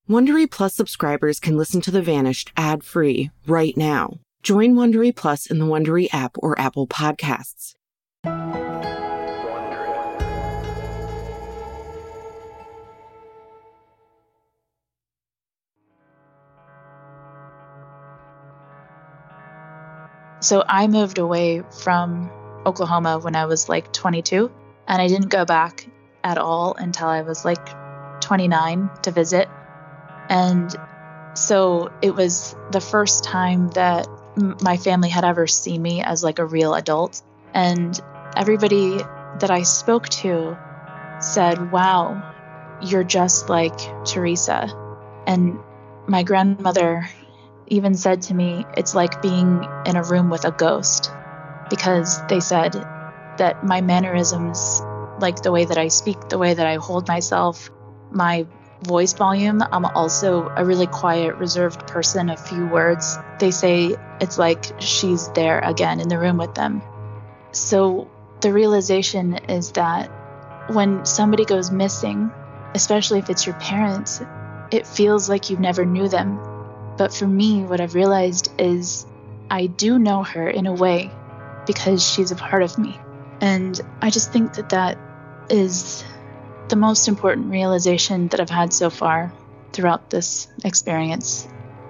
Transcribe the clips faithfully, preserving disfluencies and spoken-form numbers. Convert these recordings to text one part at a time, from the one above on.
Wondery Plus subscribers can listen to The Vanished ad-free right now. Join Wondery Plus in the Wondery app or Apple Podcasts. So I moved away from Oklahoma when I was like twenty-two, and I didn't go back at all until I was like twenty-nine to visit. And so it was the first time that m- my family had ever seen me as like a real adult. And everybody that I spoke to said, "Wow, you're just like Teresa." And my grandmother even said to me, "It's like being in a room with a ghost," because they said that my mannerisms, like the way that I speak, the way that I hold myself, my voice volume, I'm also a really quiet, reserved person, a few words. They say it's like she's there again in the room with them. So the realization is that when somebody goes missing, especially if it's your parents, it feels like you never knew them. But for me, what I've realized is I do know her in a way because she's a part of me. And I just think that that is the most important realization that I've had so far throughout this experience.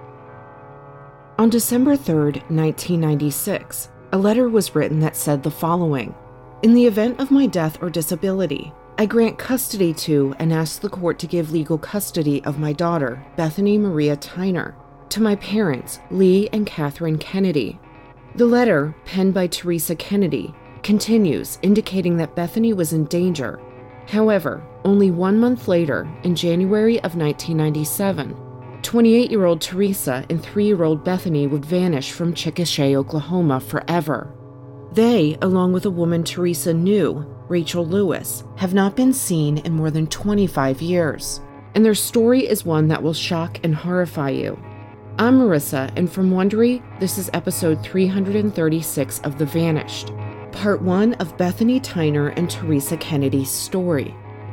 On December third, nineteen ninety-six, a letter was written that said the following: "In the event of my death or disability, I grant custody to and ask the court to give legal custody of my daughter, Bethany Maria Tyner, to my parents, Lee and Catherine Kennedy." The letter, penned by Teresa Kennedy, continues, indicating that Bethany was in danger. However, only one month later, in January of nineteen ninety-seven, twenty-eight-year-old Teresa and three-year-old Bethany would vanish from Chickasha, Oklahoma forever. They, along with a woman Teresa knew, Rachel Lewis, have not been seen in more than twenty-five years, and their story is one that will shock and horrify you. I'm Marissa, and from Wondery, this is episode three hundred thirty-six of The Vanished, part one of Bethany Tyner and Teresa Kennedy's story.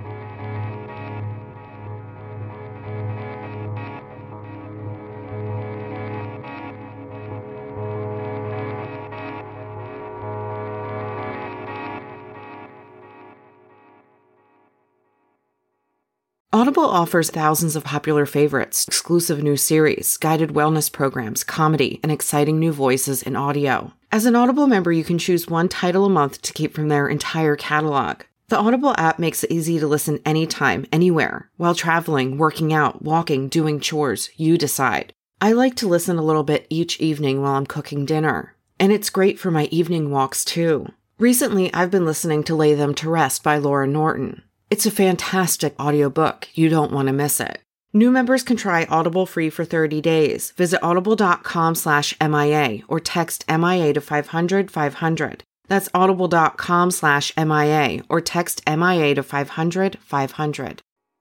Audible offers thousands of popular favorites, exclusive new series, guided wellness programs, comedy, and exciting new voices in audio. As an Audible member, you can choose one title a month to keep from their entire catalog. The Audible app makes it easy to listen anytime, anywhere, while traveling, working out, walking, doing chores. You decide. I like to listen a little bit each evening while I'm cooking dinner. And it's great for my evening walks, too. Recently, I've been listening to Lay Them to Rest by Laura Norton. It's a fantastic audiobook. You don't want to miss it. New members can try Audible free for thirty days. Visit audible.com slash MIA or text M I A to five hundred five hundred. That's audible.com slash MIA or text M I A to five hundred five hundred.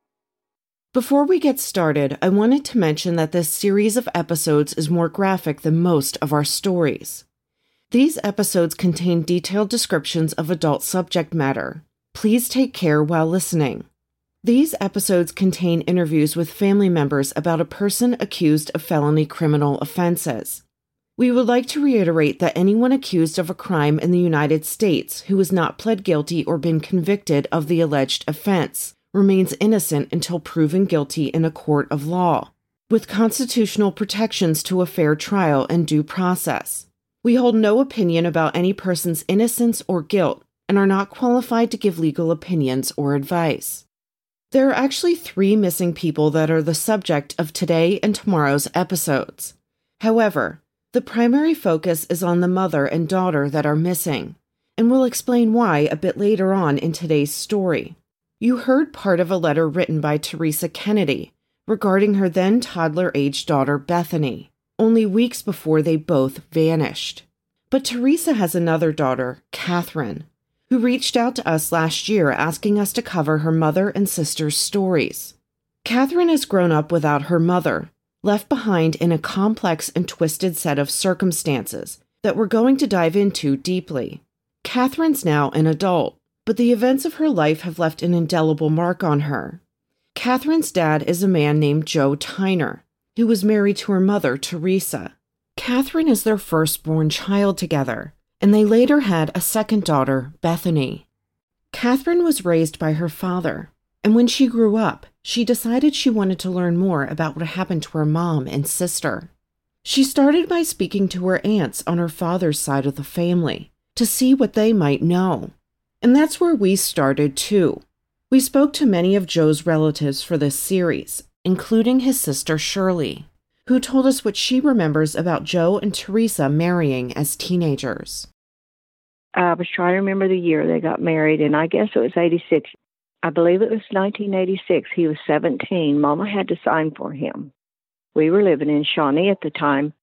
Before we get started, I wanted to mention that this series of episodes is more graphic than most of our stories. These episodes contain detailed descriptions of adult subject matter. Please take care while listening. These episodes contain interviews with family members about a person accused of felony criminal offenses. We would like to reiterate that anyone accused of a crime in the United States who has not pled guilty or been convicted of the alleged offense remains innocent until proven guilty in a court of law, with constitutional protections to a fair trial and due process. We hold no opinion about any person's innocence or guilt and are not qualified to give legal opinions or advice. There are actually three missing people that are the subject of today and tomorrow's episodes. However, the primary focus is on the mother and daughter that are missing, and we'll explain why a bit later on in today's story. You heard part of a letter written by Teresa Kennedy regarding her then toddler-aged daughter Bethany, only weeks before they both vanished. But Teresa has another daughter, Catherine, who reached out to us last year asking us to cover her mother and sister's stories. Catherine has grown up without her mother, left behind in a complex and twisted set of circumstances that we're going to dive into deeply. Catherine's now an adult, but the events of her life have left an indelible mark on her. Catherine's dad is a man named Joe Tyner, who was married to her mother, Teresa. Catherine is their firstborn child together, and they later had a second daughter, Bethany. Catherine was raised by her father, and when she grew up, she decided she wanted to learn more about what happened to her mom and sister. She started by speaking to her aunts on her father's side of the family to see what they might know. And that's where we started too. We spoke to many of Joe's relatives for this series, including his sister Shirley, who told us what she remembers about Joe and Teresa marrying as teenagers. I was trying to remember the year they got married, and I guess it was eighty-six. I believe it was nineteen eighty-six. He was seventeen. Mama had to sign for him. We were living in Shawnee at the time,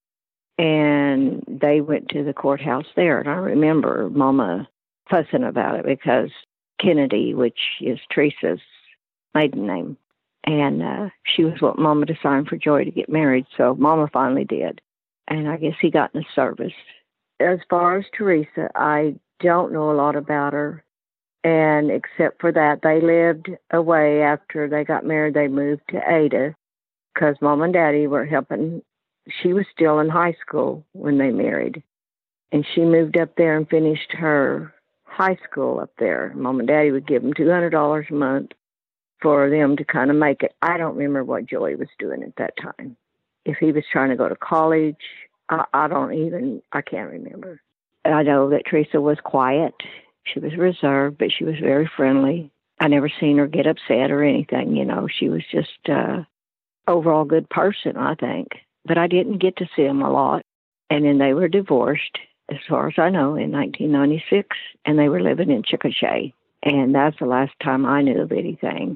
and they went to the courthouse there. And I remember Mama fussing about it because Kennedy, which is Teresa's maiden name, and uh, she was wanting Mama to sign for Joey to get married, so Mama finally did. And I guess he got in the service. As far as Teresa, I don't know a lot about her. And except for that, they lived away after they got married. They moved to Ada because Mom and Daddy were helping. She was still in high school when they married. And she moved up there and finished her high school up there. Mom and Daddy would give them two hundred dollars a month for them to kind of make it. I don't remember what Joey was doing at that time. If he was trying to go to college, I, I don't even, I can't remember. I know that Teresa was quiet. She was reserved, but she was very friendly. I never seen her get upset or anything, you know. She was just uh overall good person, I think. But I didn't get to see them a lot. And then they were divorced, as far as I know, in nineteen ninety-six, and they were living in Chickasha. And that's the last time I knew of anything.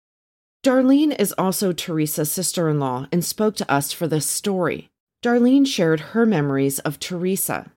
Darlene is also Teresa's sister-in-law and spoke to us for this story. Darlene shared her memories of Teresa.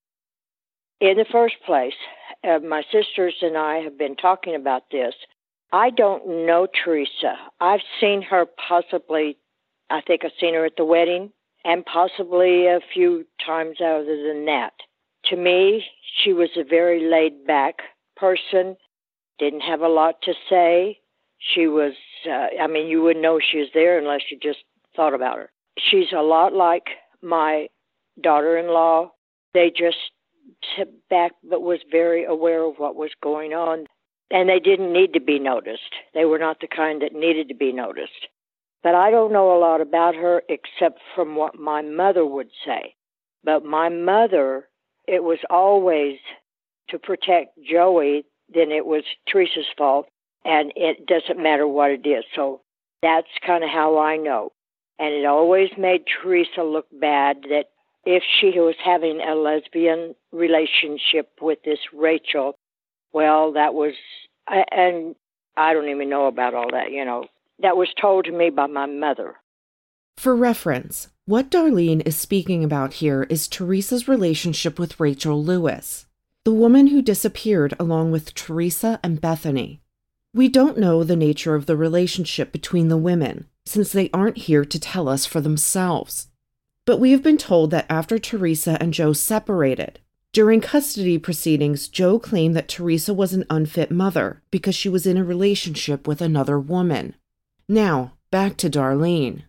In the first place, uh, my sisters and I have been talking about this. I don't know Teresa. I've seen her possibly, I think I've seen her at the wedding, and possibly a few times other than that. To me, she was a very laid-back person, didn't have a lot to say. She was, uh, I mean, you wouldn't know she was there unless you just thought about her. She's a lot like my daughter-in-law. They just sat back but was very aware of what was going on. And they didn't need to be noticed. They were not the kind that needed to be noticed. But I don't know a lot about her except from what my mother would say. But my mother, it was always to protect Joey, then it was Teresa's fault, and it doesn't matter what it is. So that's kind of how I know. And it always made Teresa look bad that if she was having a lesbian relationship with this Rachel, well, that was, and I don't even know about all that, you know. That was told to me by my mother. For reference, what Darlene is speaking about here is Teresa's relationship with Rachel Lewis, the woman who disappeared along with Teresa and Bethany. We don't know the nature of the relationship between the women, since they aren't here to tell us for themselves. But we have been told that after Teresa and Joe separated, during custody proceedings, Joe claimed that Teresa was an unfit mother because she was in a relationship with another woman. Now, back to Darlene.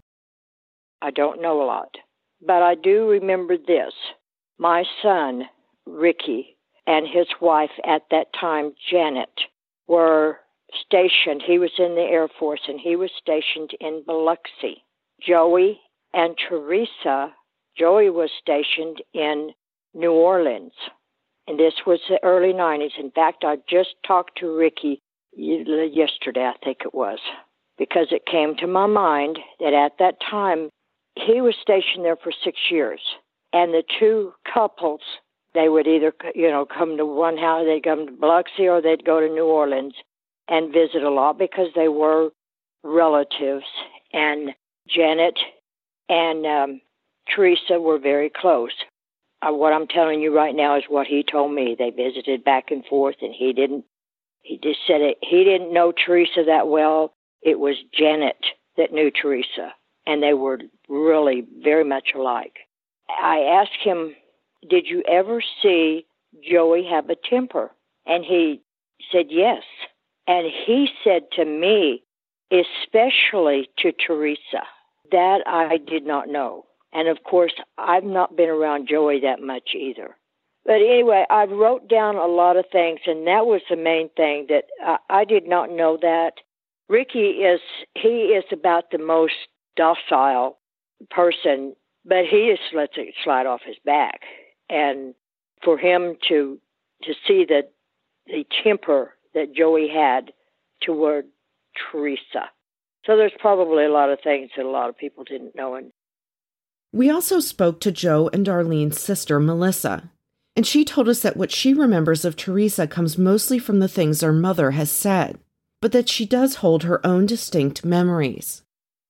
I don't know a lot, but I do remember this. My son, Ricky, and his wife at that time, Janet, were stationed. He was in the Air Force, and he was stationed in Biloxi. Joey and Teresa, Joey was stationed in New Orleans, and this was the early nineties. In fact, I just talked to Ricky yesterday, I think it was, because it came to my mind that at that time, he was stationed there for six years, and the two couples, they would either, you know, come to one house, they'd come to Biloxi, or they'd go to New Orleans and visit a lot because they were relatives, and Janet and um, Teresa were very close. Uh, what I'm telling you right now is what he told me. They visited back and forth, and he didn't, he just said it, he didn't know Teresa that well. It was Janet that knew Teresa, and they were really very much alike. I asked him, did you ever see Joey have a temper? And he said yes. And he said to me, especially to Teresa. That I did not know. And of course, I've not been around Joey that much either. But anyway, I wrote down a lot of things, and that was the main thing, that uh, I did not know that. Ricky is, he is about the most docile person, but he just lets it slide off his back. And for him to to see the, the temper that Joey had toward Teresa. So there's probably a lot of things that a lot of people didn't know. And we also spoke to Joe and Darlene's sister, Melissa, and she told us that what she remembers of Teresa comes mostly from the things her mother has said, but that she does hold her own distinct memories.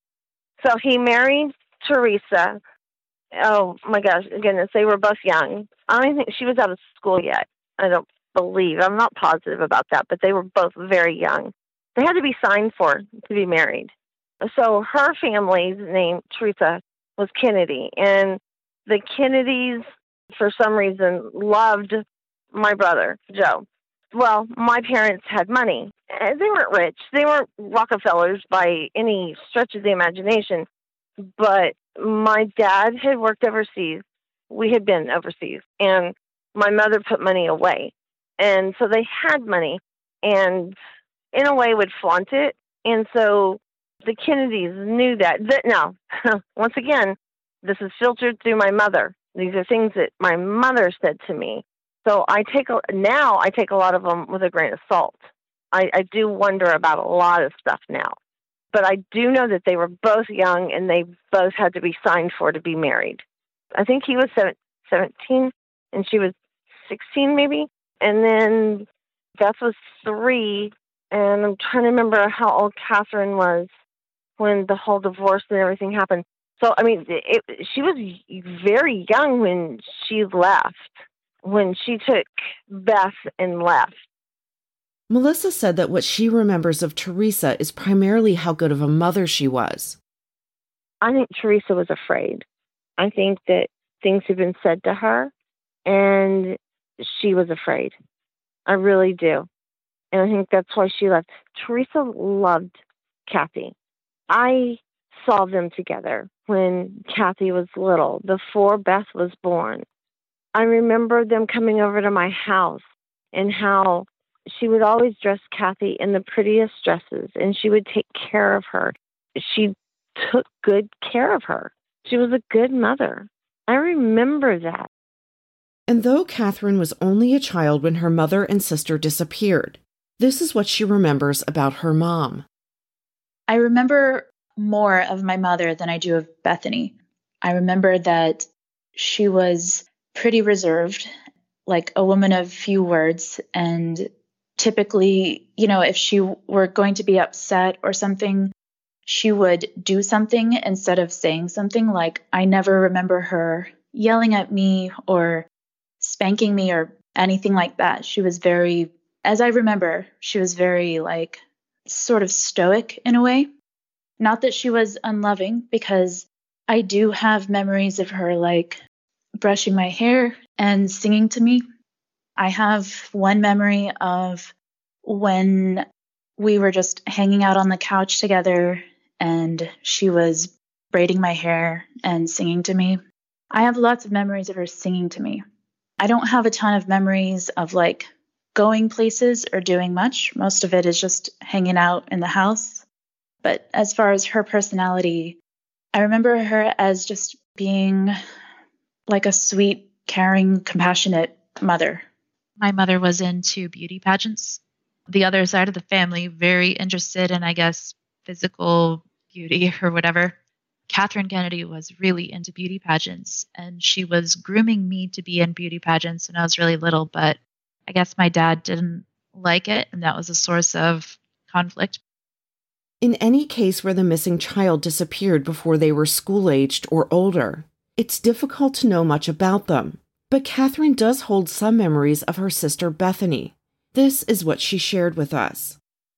So he married Teresa. Oh, my gosh, goodness, they were both young. I don't think she was out of school yet. I don't believe. I'm not positive about that, but they were both very young. They had to be signed for to be married. So her family's name, Teresa, was Kennedy. And the Kennedys, for some reason, loved my brother, Joe. Well, my parents had money. They weren't rich. They weren't Rockefellers by any stretch of the imagination. But my dad had worked overseas. We had been overseas. And my mother put money away. And so they had money and in a way would flaunt it. And so the Kennedys knew that. that now, once again, this is filtered through my mother. These are things that my mother said to me. So I take a, now I take a lot of them with a grain of salt. I, I do wonder about a lot of stuff now. But I do know that they were both young and they both had to be signed for to be married. I think he was seventeen and she was sixteen maybe. And then Beth was three. And I'm trying to remember how old Catherine was when the whole divorce and everything happened. So, I mean, it, she was very young when she left, when she took Beth and left. Melissa said that what she remembers of Teresa is primarily how good of a mother she was. I think Teresa was afraid. I think that things had been said to her, and she was afraid. I really do. And I think that's why she left. Teresa loved Kathy. I saw them together when Kathy was little, before Beth was born. I remember them coming over to my house and how she would always dress Kathy in the prettiest dresses, and she would take care of her. She took good care of her. She was a good mother. I remember that. And though Catherine was only a child when her mother and sister disappeared, this is what she remembers about her mom. I remember more of my mother than I do of Bethany. I remember that she was pretty reserved, like a woman of few words. And typically, you know, if she were going to be upset or something, she would do something instead of saying something. Like, I never remember her yelling at me or spanking me or anything like that. She was very, as I remember, she was very like sort of stoic in a way. Not that she was unloving, because I do have memories of her like brushing my hair and singing to me. I have one memory of when we were just hanging out on the couch together and she was braiding my hair and singing to me. I have lots of memories of her singing to me. I don't have a ton of memories of like going places or doing much. Most of it is just hanging out in the house. But as far as her personality, I remember her as just being like a sweet, caring, compassionate mother. My mother was into beauty pageants. The other side of the family, very interested in, I guess, physical beauty or whatever. Catherine Kennedy was really into beauty pageants, and she was grooming me to be in beauty pageants when I was really little, but I guess my dad didn't like it, and that was a source of conflict. In any case where the missing child disappeared before they were school-aged or older, it's difficult to know much about them. But Catherine does hold some memories of her sister Bethany. This is what she shared with us.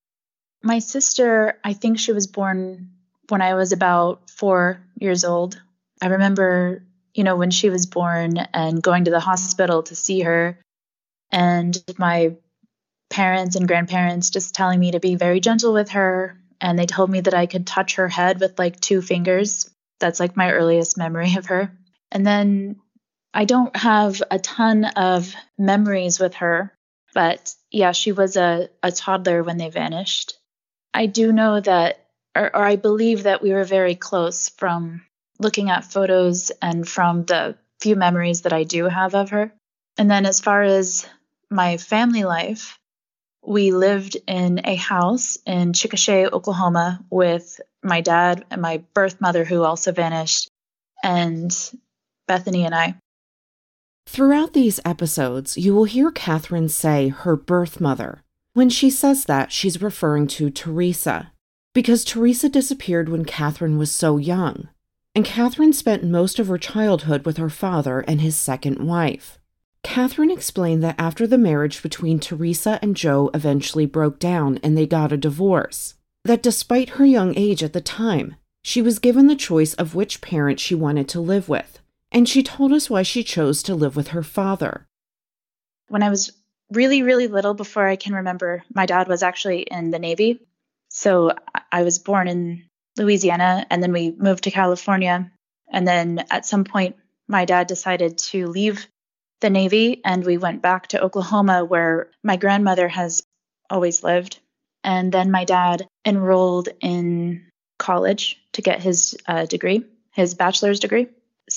My sister, I think she was born when I was about four years old. I remember, you know, when she was born and going to the hospital to see her, and my parents and grandparents just telling me to be very gentle with her and they told me that I could touch her head with like two fingers. That's like my earliest memory of her. And then I don't have a ton of memories with her, but yeah, she was a, a toddler when they vanished. I do know that, or, or I believe that we were very close from looking at photos and from the few memories that I do have of her. And then as far as my family life, we lived in a house in Chickasha, Oklahoma with my dad and my birth mother, who also vanished, and Bethany and I. Throughout these episodes, you will hear Catherine say her birth mother. When she says that, she's referring to Teresa, because Teresa disappeared when Catherine was so young, and Catherine spent most of her childhood with her father and his second wife. Catherine explained that after the marriage between Teresa and Joe eventually broke down and they got a divorce, that despite her young age at the time, she was given the choice of which parent she wanted to live with, and she told us why she chose to live with her father. When I was really, really little, before I can remember, my dad was actually in the Navy. So I was born in Louisiana, and then we moved to California. And then at some point, my dad decided to leave the Navy, and we went back to Oklahoma, where my grandmother has always lived. And then my dad enrolled in college to get his uh, degree, his bachelor's degree.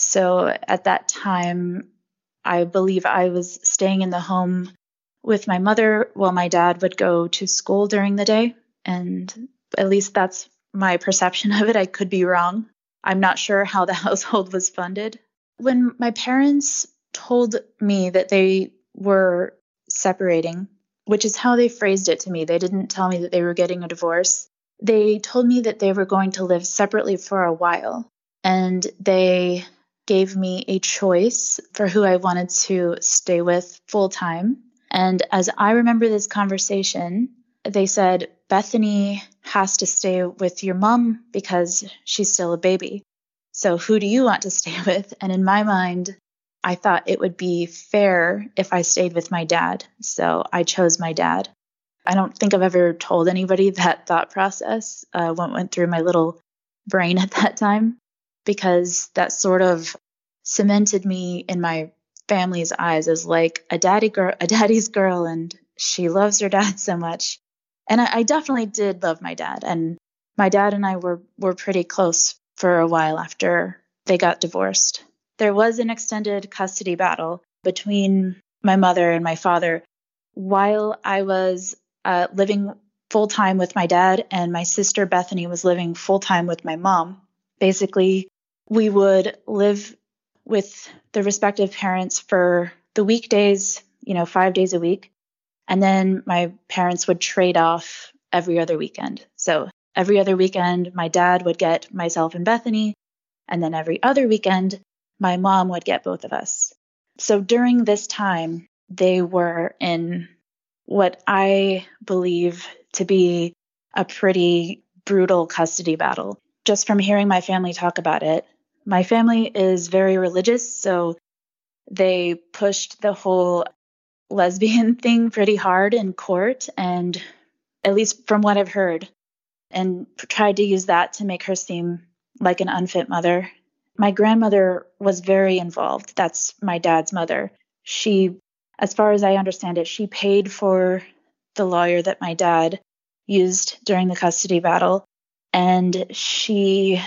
So at that time, I believe I was staying in the home with my mother while my dad would go to school during the day. And at least that's my perception of it. I could be wrong. I'm not sure how the household was funded. When my parents told me that they were separating, which is how they phrased it to me, they didn't tell me that they were getting a divorce. They told me that they were going to live separately for a while. And they gave me a choice for who I wanted to stay with full time. And as I remember this conversation, they said, Bethany has to stay with your mom because she's still a baby. So who do you want to stay with? And in my mind, I thought it would be fair if I stayed with my dad. So I chose my dad. I don't think I've ever told anybody that thought process, uh, what went through my little brain at that time, because that sort of cemented me in my family's eyes as like a daddy girl, a daddy's girl, and she loves her dad so much. And I, I definitely did love my dad, and my dad and I were were pretty close for a while after they got divorced. There was an extended custody battle between my mother and my father while I was uh, living full time with my dad, and my sister Bethany was living full time with my mom. Basically, we would live with the respective parents for the weekdays, you know, five days a week. And then my parents would trade off every other weekend. So every other weekend, my dad would get myself and Bethany. And then every other weekend, my mom would get both of us. So during this time, they were in what I believe to be a pretty brutal custody battle. Just from hearing my family talk about it, my family is very religious, so they pushed the whole lesbian thing pretty hard in court, and at least from what I've heard, and tried to use that to make her seem like an unfit mother. My grandmother was very involved. That's my dad's mother. She, as far as I understand it, she paid for the lawyer that my dad used during the custody battle, and she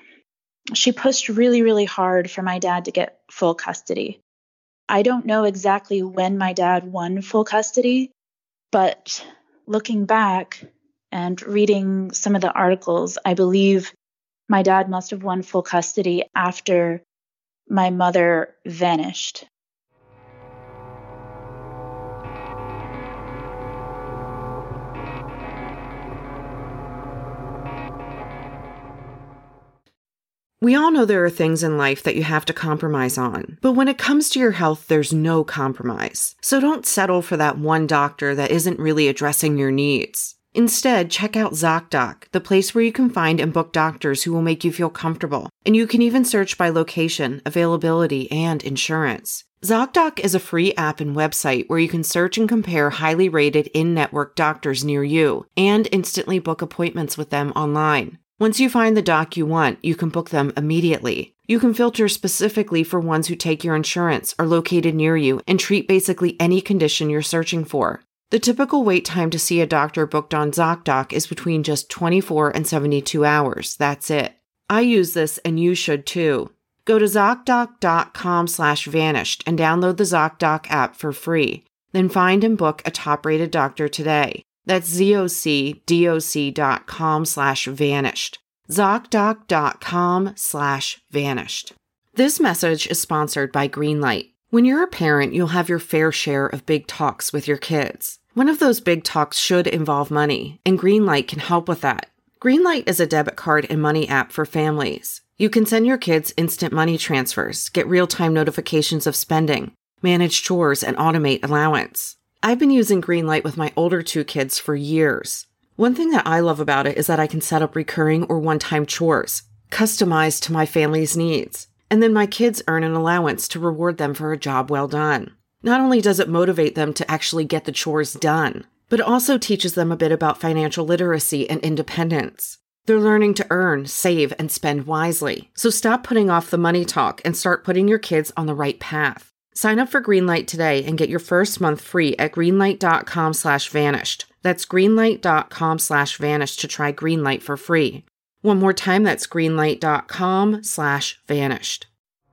she pushed really, really hard for my dad to get full custody. I don't know exactly when my dad won full custody, but looking back and reading some of the articles, I believe my dad must have won full custody after my mother vanished. We all know there are things in life that you have to compromise on, but when it comes to your health, there's no compromise. So don't settle for that one doctor that isn't really addressing your needs. Instead, check out ZocDoc, the place where you can find and book doctors who will make you feel comfortable. And you can even search by location, availability, and insurance. ZocDoc is a free app and website where you can search and compare highly rated in-network doctors near you and instantly book appointments with them online. Once you find the doc you want, you can book them immediately. You can filter specifically for ones who take your insurance, are located near you, and treat basically any condition you're searching for. The typical wait time to see a doctor booked on ZocDoc is between just twenty-four and seventy-two hours. That's it. I use this and you should too. Go to ZocDoc.com slash vanished and download the ZocDoc app for free. Then find and book a top-rated doctor today. That's ZocDoc dot com slash vanished. ZocDoc.com slash vanished. This message is sponsored by Greenlight. When you're a parent, you'll have your fair share of big talks with your kids. One of those big talks should involve money, and Greenlight can help with that. Greenlight is a debit card and money app for families. You can send your kids instant money transfers, get real-time notifications of spending, manage chores, and automate allowance. I've been using Greenlight with my older two kids for years. One thing that I love about it is that I can set up recurring or one-time chores, customized to my family's needs. And then my kids earn an allowance to reward them for a job well done. Not only does it motivate them to actually get the chores done, but it also teaches them a bit about financial literacy and independence. They're learning to earn, save, and spend wisely. So stop putting off the money talk and start putting your kids on the right path. Sign up for Greenlight today and get your first month free at greenlight.com slash vanished. That's greenlight.com slash vanished to try Greenlight for free. One more time, that's greenlight.com slash vanished.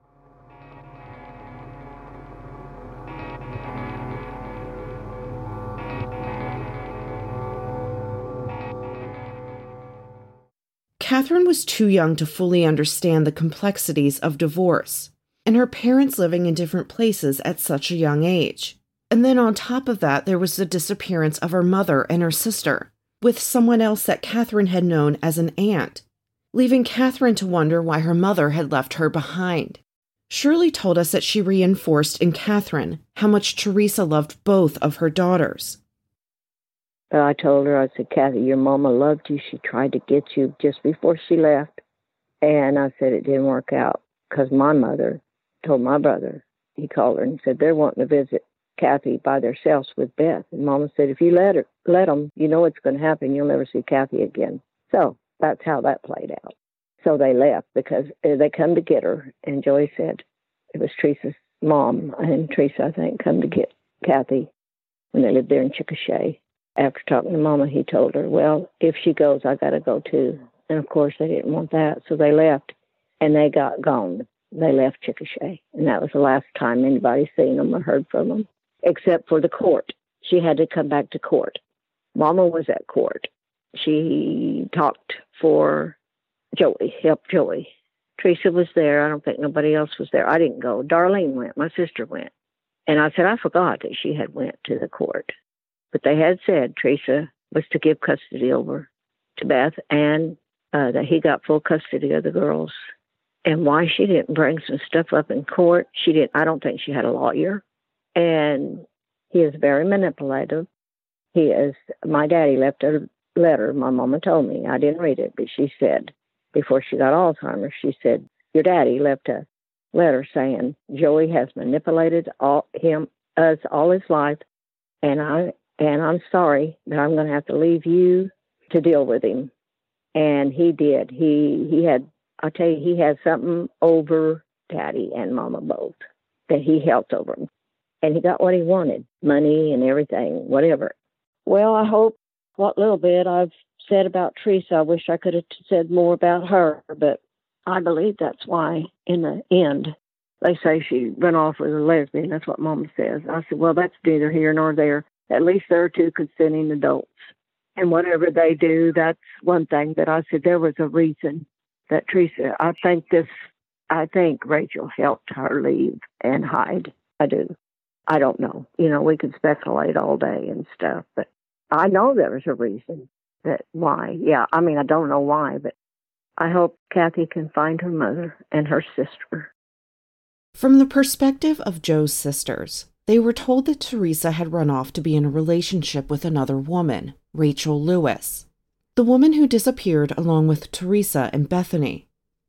Catherine was too young to fully understand the complexities of divorce, and her parents living in different places at such a young age. And then on top of that, there was the disappearance of her mother and her sister, with someone else that Catherine had known as an aunt, leaving Catherine to wonder why her mother had left her behind. Shirley told us that she reinforced in Catherine how much Teresa loved both of her daughters. I told her, I said, Kathy, your mama loved you. She tried to get you just before she left. And I said it didn't work out because my mother told my brother, he called her and said they're wanting to visit Kathy by themselves with Beth. And Mama said, if you let her, let them, you know what's going to happen. You'll never see Kathy again. So that's how that played out. So they left because they come to get her. And Joey said it was Teresa's mom and Teresa, I think, come to get Kathy when they lived there in Chickasha. After talking to Mama, he told her, well, if she goes, I got to go too. And, of course, they didn't want that, so they left, and they got gone. They left Chickasha, and that was the last time anybody seen them or heard from them, except for the court. She had to come back to court. Mama was at court. She talked for Joey, helped Joey. Teresa was there. I don't think nobody else was there. I didn't go. Darlene went. My sister went. And I said, I forgot that she had went to the court. But they had said Teresa was to give custody over to Beth and uh, that he got full custody of the girls. And why she didn't bring some stuff up in court, she didn't. I don't think she had a lawyer. And he is very manipulative. He is, my daddy left a letter, my mama told me. I didn't read it, but she said, before she got Alzheimer's, she said, your daddy left a letter saying Joey has manipulated all him, us all his life. And I, And I'm sorry, but I'm going to have to leave you to deal with him. And he did. He he had, I'll tell you, he had something over Daddy and Mama both that he helped over him. And he got what he wanted, money and everything, whatever. Well, I hope what little bit I've said about Teresa, I wish I could have said more about her, but I believe that's why in the end they say she ran off with a lesbian. That's what Mama says. I said, well, that's neither here nor there. At least they're two consenting adults. And whatever they do, that's one thing that I said there was a reason that Teresa, I think this, I think Rachel helped her leave and hide. I do. I don't know. You know, we could speculate all day and stuff, but I know there was a reason that why. Yeah, I mean, I don't know why, but I hope Kathy can find her mother and her sister. From the perspective of Joe's sisters, they were told that Teresa had run off to be in a relationship with another woman, Rachel Lewis, the woman who disappeared along with Teresa and Bethany.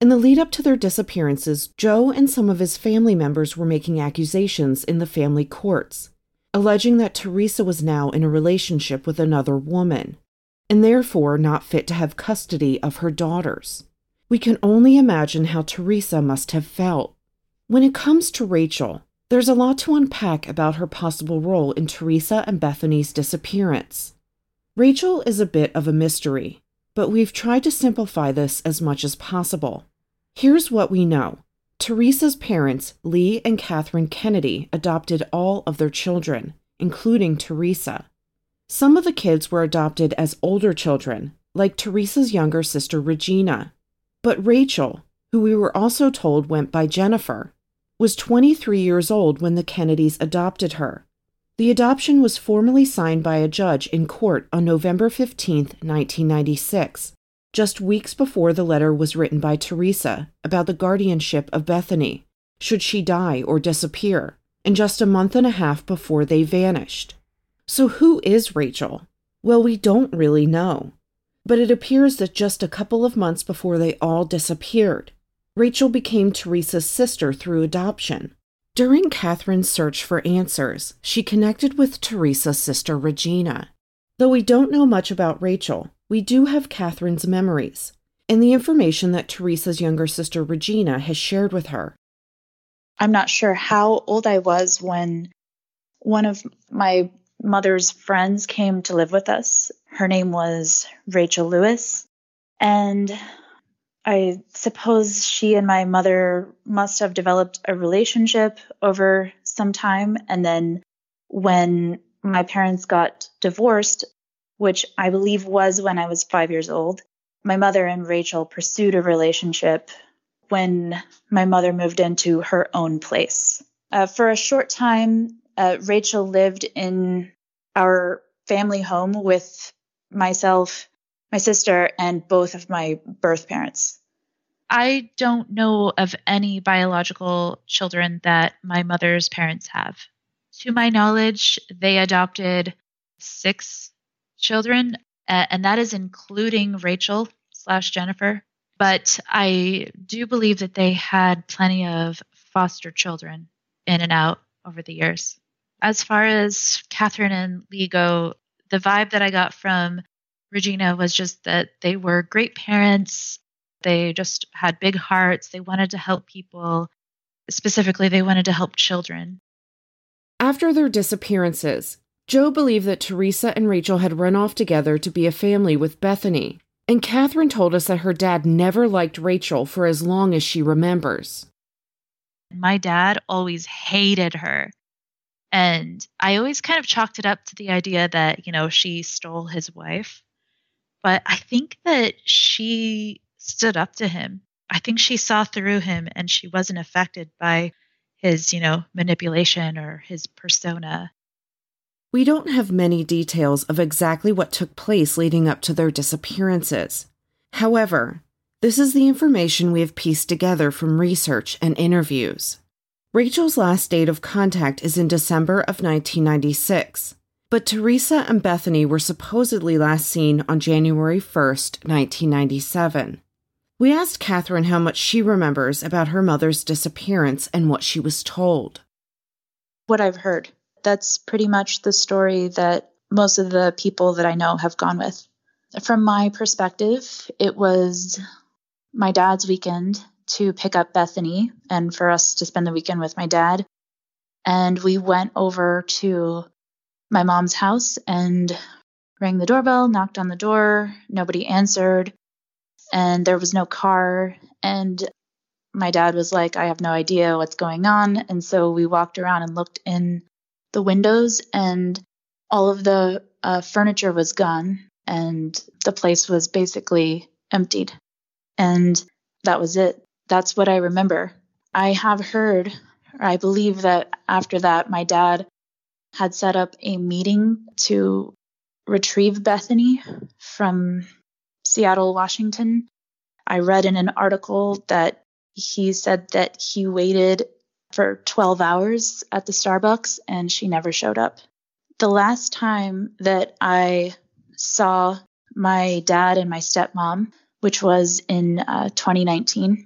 In the lead up to their disappearances, Joe and some of his family members were making accusations in the family courts, alleging that Teresa was now in a relationship with another woman, and therefore not fit to have custody of her daughters. We can only imagine how Teresa must have felt. When it comes to Rachel, there's a lot to unpack about her possible role in Teresa and Bethany's disappearance. Rachel is a bit of a mystery, but we've tried to simplify this as much as possible. Here's what we know. Teresa's parents, Lee and Catherine Kennedy, adopted all of their children, including Teresa. Some of the kids were adopted as older children, like Teresa's younger sister Regina. But Rachel, who we were also told went by Jennifer, was twenty-three years old when the Kennedys adopted her. The adoption was formally signed by a judge in court on November fifteenth, nineteen ninety-six, just weeks before the letter was written by Teresa about the guardianship of Bethany, should she die or disappear, and just a month and a half before they vanished. So who is Rachel? Well, we don't really know. But it appears that just a couple of months before they all disappeared, Rachel became Teresa's sister through adoption. During Catherine's search for answers, she connected with Teresa's sister Regina. Though we don't know much about Rachel, we do have Catherine's memories, and the information that Teresa's younger sister Regina has shared with her. I'm not sure how old I was when one of my mother's friends came to live with us. Her name was Rachel Lewis, and I suppose she and my mother must have developed a relationship over some time, and then when my parents got divorced, which I believe was when I was five years old, my mother and Rachel pursued a relationship when my mother moved into her own place. Uh, for a short time, uh, Rachel lived in our family home with myself, my sister, and both of my birth parents. I don't know of any biological children that my mother's parents have. To my knowledge, they adopted six children, uh, and that is including Rachel slash Jennifer. But I do believe that they had plenty of foster children in and out over the years. As far as Catherine and Lee go, the vibe that I got from Regina was just that they were great parents. They just had big hearts. They wanted to help people. Specifically, they wanted to help children. After their disappearances, Joe believed that Teresa and Rachel had run off together to be a family with Bethany, and Catherine told us that her dad never liked Rachel for as long as she remembers. My dad always hated her, and I always kind of chalked it up to the idea that, you know, she stole his wife. But I think that she stood up to him. I think she saw through him, and she wasn't affected by his, you know, manipulation or his persona. We don't have many details of exactly what took place leading up to their disappearances. However, this is the information we have pieced together from research and interviews. Rachel's last date of contact is in December of nineteen ninety-six, but Teresa and Bethany were supposedly last seen on January first, nineteen ninety-seven. We asked Catherine how much she remembers about her mother's disappearance and what she was told. What I've heard. That's pretty much the story that most of the people that I know have gone with. From my perspective, it was my dad's weekend to pick up Bethany and for us to spend the weekend with my dad. And we went over to my mom's house and rang the doorbell, knocked on the door. Nobody answered. And there was no car. And my dad was like, I have no idea what's going on. And so we walked around and looked in the windows, and all of the uh, furniture was gone, and the place was basically emptied. And that was it. That's what I remember. I have heard, or I believe that after that, my dad had set up a meeting to retrieve Bethany from Seattle, Washington. I read in an article that he said that he waited for twelve hours at the Starbucks and she never showed up. The last time that I saw my dad and my stepmom, which was in uh, twenty nineteen,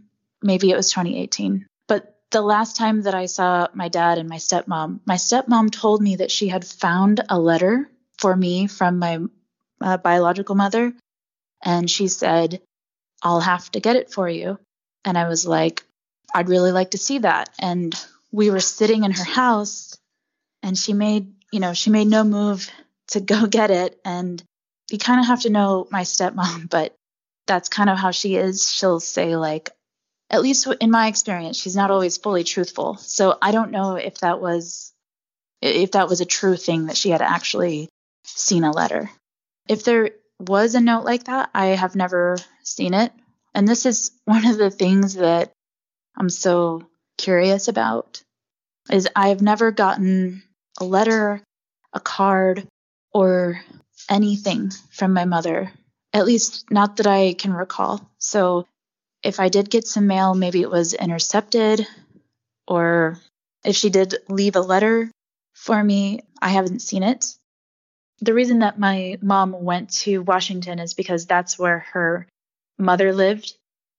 maybe it was twenty eighteen. But the last time that I saw my dad and my stepmom, my stepmom told me that she had found a letter for me from my uh, biological mother. And she said, I'll have to get it for you. And I was like, I'd really like to see that. And we were sitting in her house and she made, you know, she made no move to go get it. And you kind of have to know my stepmom, but that's kind of how she is. She'll say, like, at least in my experience, she's not always fully truthful. So I don't know if that was if that was a true thing that she had actually seen a letter. If there was a note like that, I have never seen it. And this is one of the things that I'm so curious about, is I have never gotten a letter, a card, or anything from my mother, at least not that I can recall. So if I did get some mail, maybe it was intercepted, or if she did leave a letter for me, I haven't seen it. The reason that my mom went to Washington is because that's where her mother lived.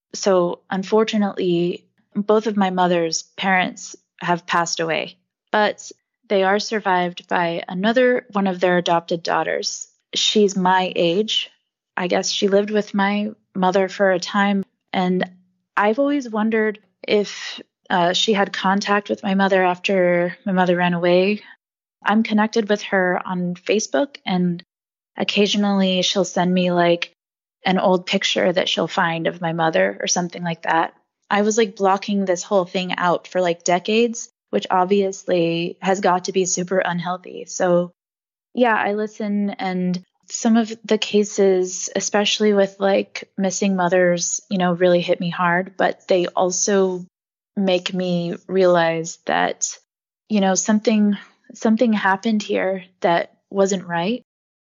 So unfortunately, both of my mother's parents have passed away, but they are survived by another one of their adopted daughters. She's my age. I guess she lived with my mother for a time. And I've always wondered if uh, she had contact with my mother after my mother ran away. I'm connected with her on Facebook, and occasionally she'll send me like an old picture that she'll find of my mother or something like that. I was like blocking this whole thing out for like decades, which obviously has got to be super unhealthy. So yeah, I listen, and some of the cases, especially with like missing mothers, you know, really hit me hard, but they also make me realize that, you know, something something happened here that wasn't right.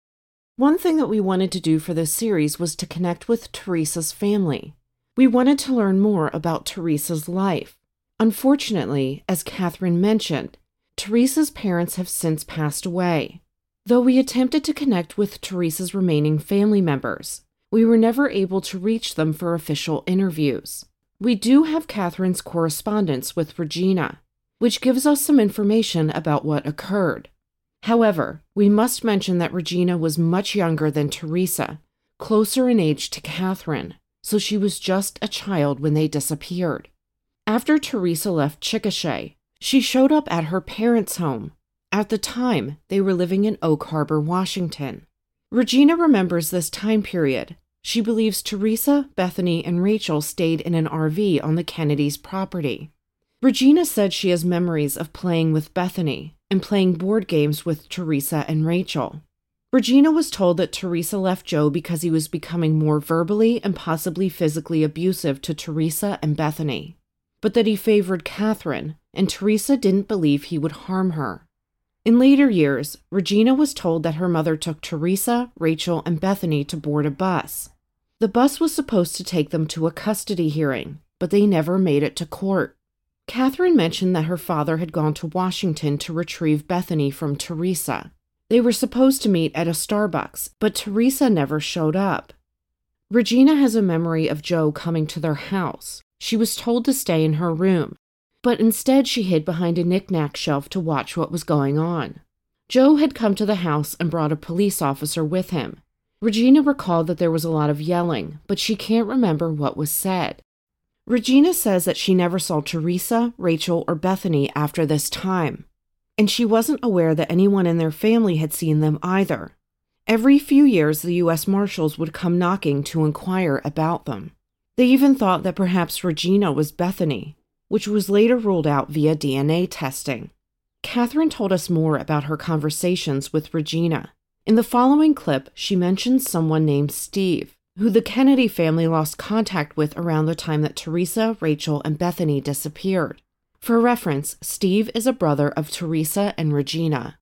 One thing that we wanted to do for this series was to connect with Teresa's family. We wanted to learn more about Teresa's life. Unfortunately, as Catherine mentioned, Teresa's parents have since passed away. Though we attempted to connect with Teresa's remaining family members, we were never able to reach them for official interviews. We do have Catherine's correspondence with Regina, which gives us some information about what occurred. However, we must mention that Regina was much younger than Teresa, closer in age to Catherine, so she was just a child when they disappeared. After Teresa left Chickasha, she showed up at her parents' home. At the time, they were living in Oak Harbor, Washington. Regina remembers this time period. She believes Teresa, Bethany, and Rachel stayed in an R V on the Kennedys' property. Regina said she has memories of playing with Bethany and playing board games with Teresa and Rachel. Regina was told that Teresa left Joe because he was becoming more verbally and possibly physically abusive to Teresa and Bethany, but that he favored Catherine, and Teresa didn't believe he would harm her. In later years, Regina was told that her mother took Teresa, Rachel, and Bethany to board a bus. The bus was supposed to take them to a custody hearing, but they never made it to court. Catherine mentioned that her father had gone to Washington to retrieve Bethany from Teresa. They were supposed to meet at a Starbucks, but Teresa never showed up. Regina has a memory of Joe coming to their house. She was told to stay in her room, but instead she hid behind a knick-knack shelf to watch what was going on. Joe had come to the house and brought a police officer with him. Regina recalled that there was a lot of yelling, but she can't remember what was said. Regina says that she never saw Teresa, Rachel, or Bethany after this time, and she wasn't aware that anyone in their family had seen them either. Every few years, the U S Marshals would come knocking to inquire about them. They even thought that perhaps Regina was Bethany, which was later ruled out via D N A testing. Catherine told us more about her conversations with Regina. In the following clip, she mentions someone named Steve, who the Kennedy family lost contact with around the time that Teresa, Rachel, and Bethany disappeared. For reference, Steve is a brother of Teresa and Regina.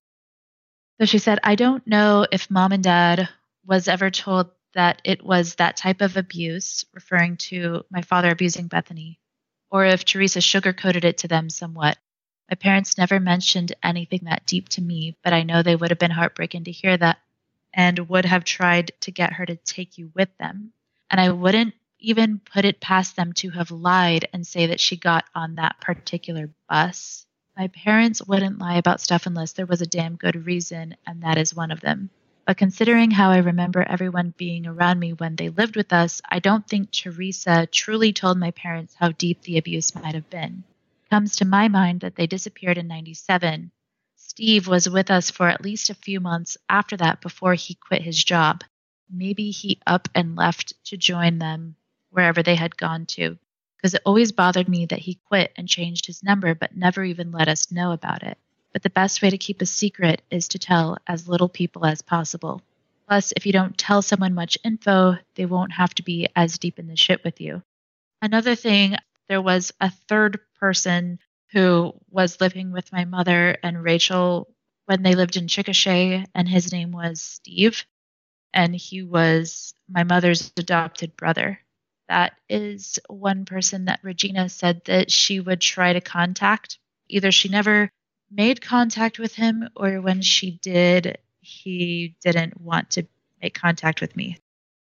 So she said, I don't know if mom and dad was ever told that it was that type of abuse, referring to my father abusing Bethany, or if Teresa sugarcoated it to them somewhat. My parents never mentioned anything that deep to me, but I know they would have been heartbroken to hear that and would have tried to get her to take you with them. And I wouldn't even put it past them to have lied and say that she got on that particular bus. My parents wouldn't lie about stuff unless there was a damn good reason, and that is one of them. But considering how I remember everyone being around me when they lived with us, I don't think Teresa truly told my parents how deep the abuse might have been. It comes to my mind that they disappeared in ninety-seven. Steve was with us for at least a few months after that before he quit his job. Maybe he up and left to join them wherever they had gone to, because it always bothered me that he quit and changed his number but never even let us know about it. But the best way to keep a secret is to tell as little people as possible. Plus, if you don't tell someone much info, they won't have to be as deep in the shit with you. Another thing, there was a third person who was living with my mother and Rachel when they lived in Chickasha, and his name was Steve, and he was my mother's adopted brother. That is one person that Regina said that she would try to contact. Either she never made contact with him, or when she did, he didn't want to make contact with me.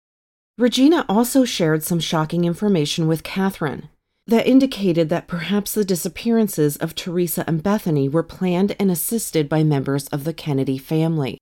Regina also shared some shocking information with Catherine that indicated that perhaps the disappearances of Teresa and Bethany were planned and assisted by members of the Kennedy family.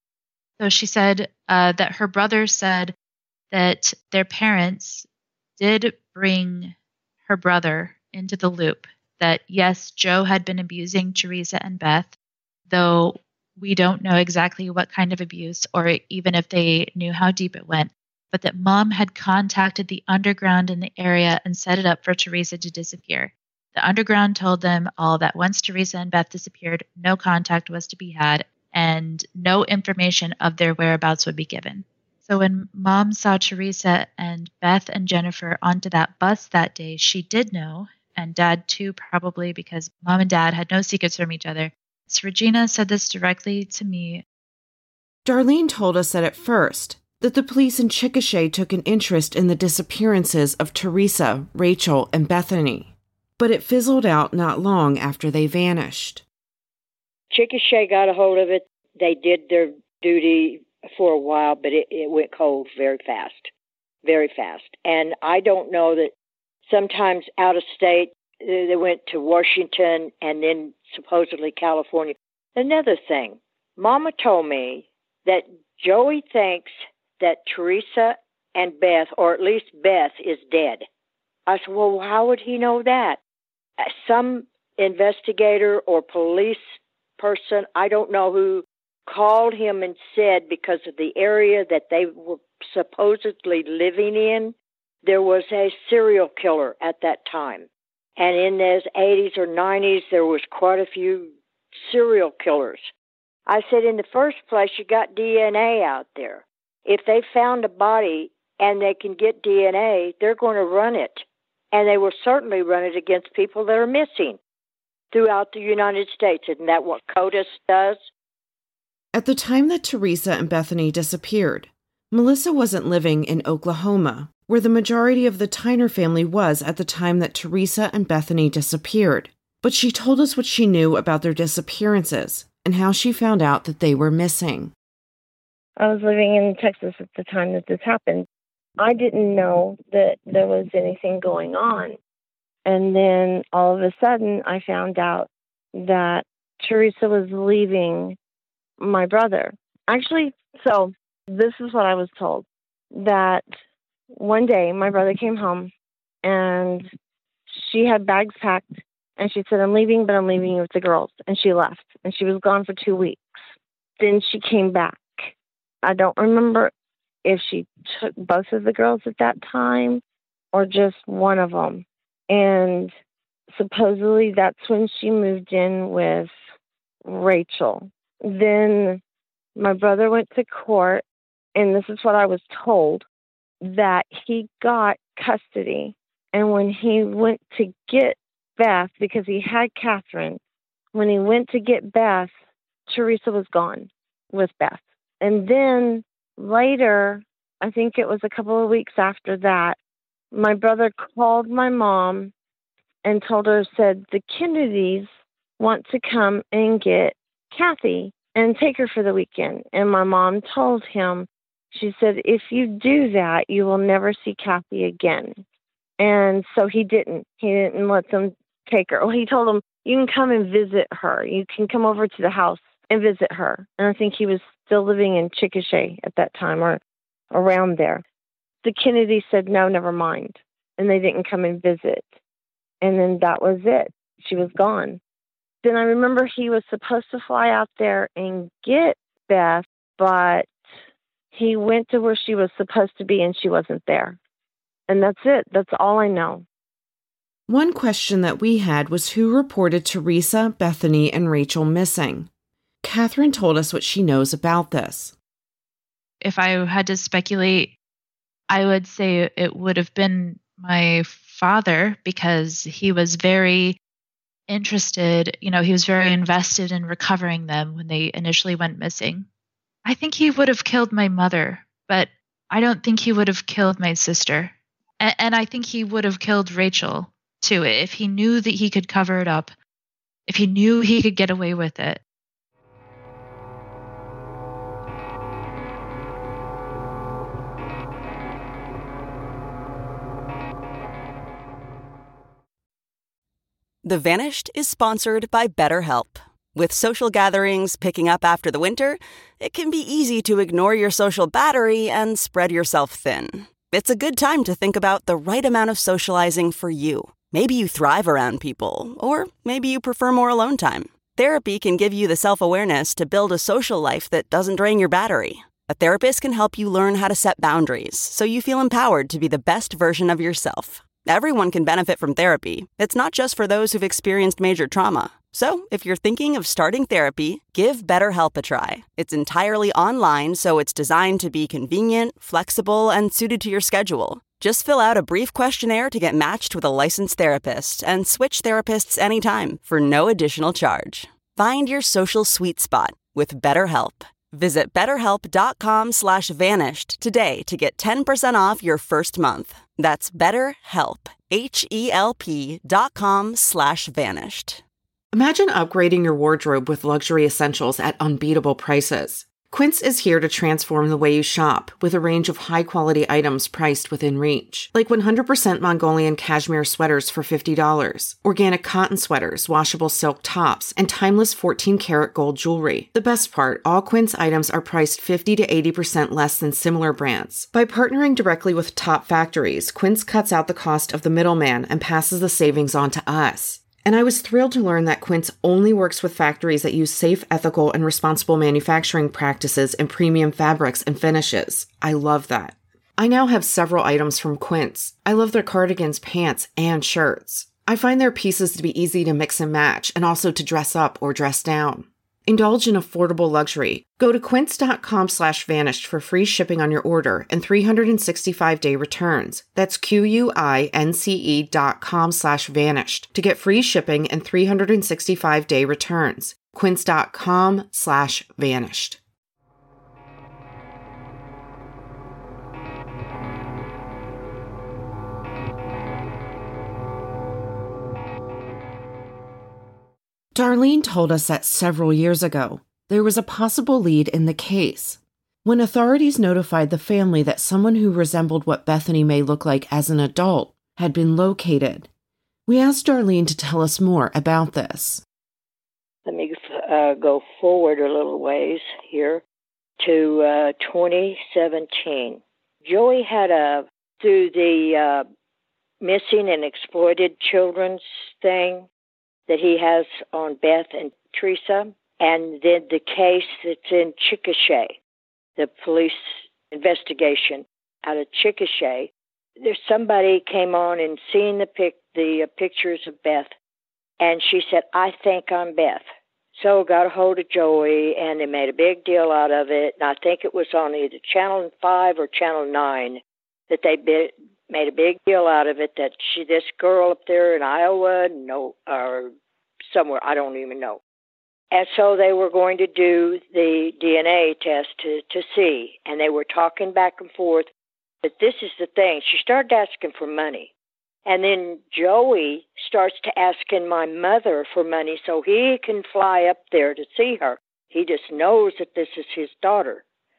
So she said uh, that her brother said that their parents did bring her brother into the loop, that yes, Joe had been abusing Teresa and Beth, though we don't know exactly what kind of abuse or even if they knew how deep it went, but that Mom had contacted the underground in the area and set it up for Teresa to disappear. The underground told them all that once Teresa and Beth disappeared, no contact was to be had and no information of their whereabouts would be given. So when Mom saw Teresa and Beth and Jennifer onto that bus that day, she did know, and Dad too, probably because Mom and Dad had no secrets from each other. So Regina said this directly to me. Darlene told us that at first, that the police in Chickasha took an interest in the disappearances of Teresa, Rachel, and Bethany, but it fizzled out not long after they vanished. Chickasha got a hold of it. They did their duty for a while, but it, it went cold very fast, very fast. And I don't know that sometimes out of state, they went to Washington and then supposedly California. Another thing, Mama told me that Joey thinks that Teresa and Beth, or at least Beth, is dead. I said, well, how would he know that? Some investigator or police person, I don't know who, called him and said because of the area that they were supposedly living in, there was a serial killer at that time. And in those eighties or nineties, there was quite a few serial killers. I said, in the first place, you got D N A out there. If they found a body and they can get D N A, they're going to run it. And they will certainly run it against people that are missing throughout the United States. Isn't that what CODIS does? At the time that Teresa and Bethany disappeared, Melissa wasn't living in Oklahoma, where the majority of the Tyner family was at the time that Teresa and Bethany disappeared. But she told us what she knew about their disappearances and how she found out that they were missing. I was living in Texas at the time that this happened. I didn't know that there was anything going on. And then all of a sudden, I found out that Teresa was leaving my brother. Actually, so this is what I was told, that one day my brother came home and she had bags packed and she said, I'm leaving, but I'm leaving you with the girls. And she left and she was gone for two weeks. Then she came back. I don't remember if she took both of the girls at that time or just one of them. And supposedly that's when she moved in with Rachel. Then my brother went to court, and this is what I was told, that he got custody. And when he went to get Beth, because he had Catherine, when he went to get Beth, Teresa was gone with Beth. And then later, I think it was a couple of weeks after that, my brother called my mom and told her, said, the Kennedys want to come and get Kathy and take her for the weekend. And my mom told him She said, if you do that, you will never see Kathy again. And so he didn't. He didn't let them take her. Well, he told them, you can come and visit her. You can come over to the house and visit her. And I think he was still living in Chickasha at that time or around there. The Kennedys said, no, never mind. And they didn't come and visit. And then that was it. She was gone. Then I remember he was supposed to fly out there and get Beth, but he went to where she was supposed to be and she wasn't there. And that's it. That's all I know. One question that we had was who reported Teresa, Bethany, and Rachel missing. Catherine told us what she knows about this. If I had to speculate, I would say it would have been my father because he was very interested, you know, he was very invested in recovering them when they initially went missing. I think he would have killed my mother, but I don't think he would have killed my sister. And, and I think he would have killed Rachel, too, if he knew that he could cover it up, if he knew he could get away with it. The Vanished is sponsored by BetterHelp. With social gatherings picking up after the winter, it can be easy to ignore your social battery and spread yourself thin. It's a good time to think about the right amount of socializing for you. Maybe you thrive around people, or maybe you prefer more alone time. Therapy can give you the self-awareness to build a social life that doesn't drain your battery. A therapist can help you learn how to set boundaries so you feel empowered to be the best version of yourself. Everyone can benefit from therapy. It's not just for those who've experienced major trauma. So, if you're thinking of starting therapy, give BetterHelp a try. It's entirely online, so it's designed to be convenient, flexible, and suited to your schedule. Just fill out a brief questionnaire to get matched with a licensed therapist and switch therapists anytime for no additional charge. Find your social sweet spot with BetterHelp. Visit betterhelp.com slash vanished today to get ten percent off your first month. That's BetterHelp, H-E-L-P dot com slash vanished. Imagine upgrading your wardrobe with luxury essentials at unbeatable prices. Quince is here to transform the way you shop with a range of high-quality items priced within reach. Like one hundred percent Mongolian cashmere sweaters for fifty dollars, organic cotton sweaters, washable silk tops, and timeless fourteen karat gold jewelry. The best part, all Quince items are priced fifty to eighty percent less than similar brands. By partnering directly with top factories, Quince cuts out the cost of the middleman and passes the savings on to us. And I was thrilled to learn that Quince only works with factories that use safe, ethical, and responsible manufacturing practices and premium fabrics and finishes. I love that. I now have several items from Quince. I love their cardigans, pants, and shirts. I find their pieces to be easy to mix and match and also to dress up or dress down. Indulge in affordable luxury. Go to quince.com slash vanished for free shipping on your order and three hundred sixty-five day returns. That's Q-U-I-N-C-E dot com slash vanished to get free shipping and three hundred sixty-five day returns. Quince.com slash vanished. Darlene told us that several years ago, there was a possible lead in the case. When authorities notified the family that someone who resembled what Bethany may look like as an adult had been located, we asked Darlene to tell us more about this. Let me uh, go forward a little ways here to uh, twenty seventeen. Joey had a, through the uh, missing and exploited children's thing that he has on Beth and Teresa, and then the case that's in Chickasha, the police investigation out of Chickasha. There's somebody came on and seen the pic, the uh, pictures of Beth, and she said, I think I'm Beth. So got a hold of Joey, and they made a big deal out of it, and I think it was on either Channel five or Channel nine that they bit, made a big deal out of it, that she, this girl up there in Iowa, no, or somewhere, I don't even know. And so they were going to do the D N A test to, to see, and they were talking back and forth. But this is the thing. She started asking for money. And then Joey starts to asking my mother for money so he can fly up there to see her. He just knows that this is his daughter.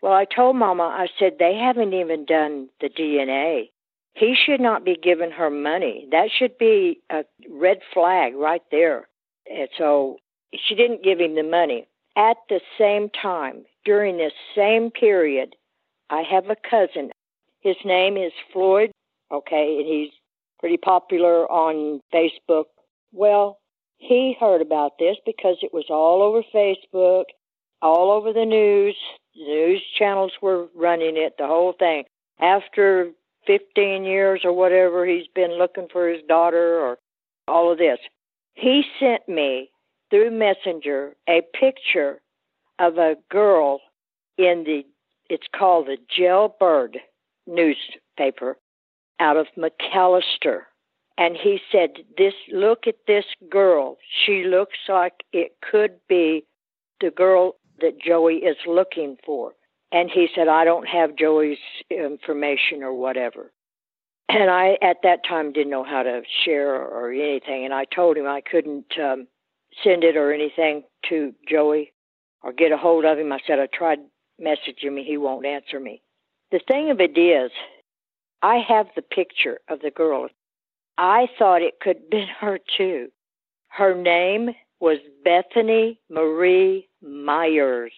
Well, I told Mama, I said, they haven't even done the D N A. He should not be giving her money. That should be a red flag right there. And so she didn't give him the money. At the same time, during this same period, I have a cousin. His name is Floyd, okay, and he's pretty popular on Facebook. Well, he heard about this because it was all over Facebook, all over the news. The news channels were running it, the whole thing. After fifteen years or whatever, he's been looking for his daughter or all of this. He sent me through Messenger a picture of a girl in the, it's called the Jailbird newspaper out of McAllister. And he said, "This, look at this girl. She looks like it could be the girl that Joey is looking for." And he said, "I don't have Joey's information or whatever." And I, at that time, didn't know how to share or anything. And I told him I couldn't um, send it or anything to Joey or get a hold of him. I said, I tried messaging him. He won't answer me. The thing of it is, I have the picture of the girl. I thought it could have been her, too. Her name was Bethany Marie Myers.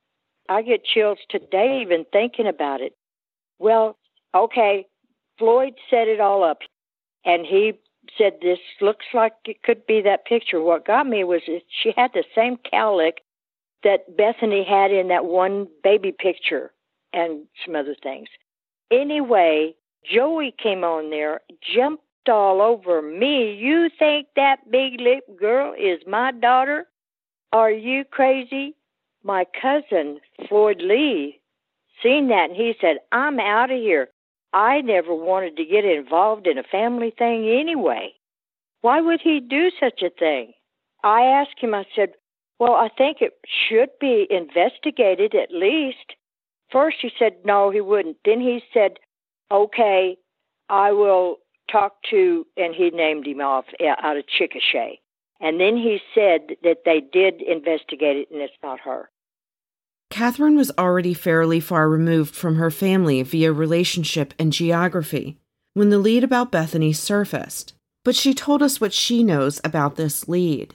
I get chills today even thinking about it. Well, okay, Floyd set it all up, and he said, this looks like it could be that picture. What got me was that she had the same cowlick that Bethany had in that one baby picture and some other things. Anyway, Joey came on there, jumped all over me. "You think that big lip girl is my daughter? Are you crazy?" My cousin, Floyd Lee, seen that, and he said, "I'm out of here. I never wanted to get involved in a family thing anyway. Why would he do such a thing?" I asked him, I said, "Well, I think it should be investigated at least." First he said, no, he wouldn't. Then he said, "Okay, I will talk to," and he named him off out of Chickasha. And then he said that they did investigate it, and it's not her. Catherine was already fairly far removed from her family via relationship and geography when the lead about Bethany surfaced, but she told us what she knows about this lead.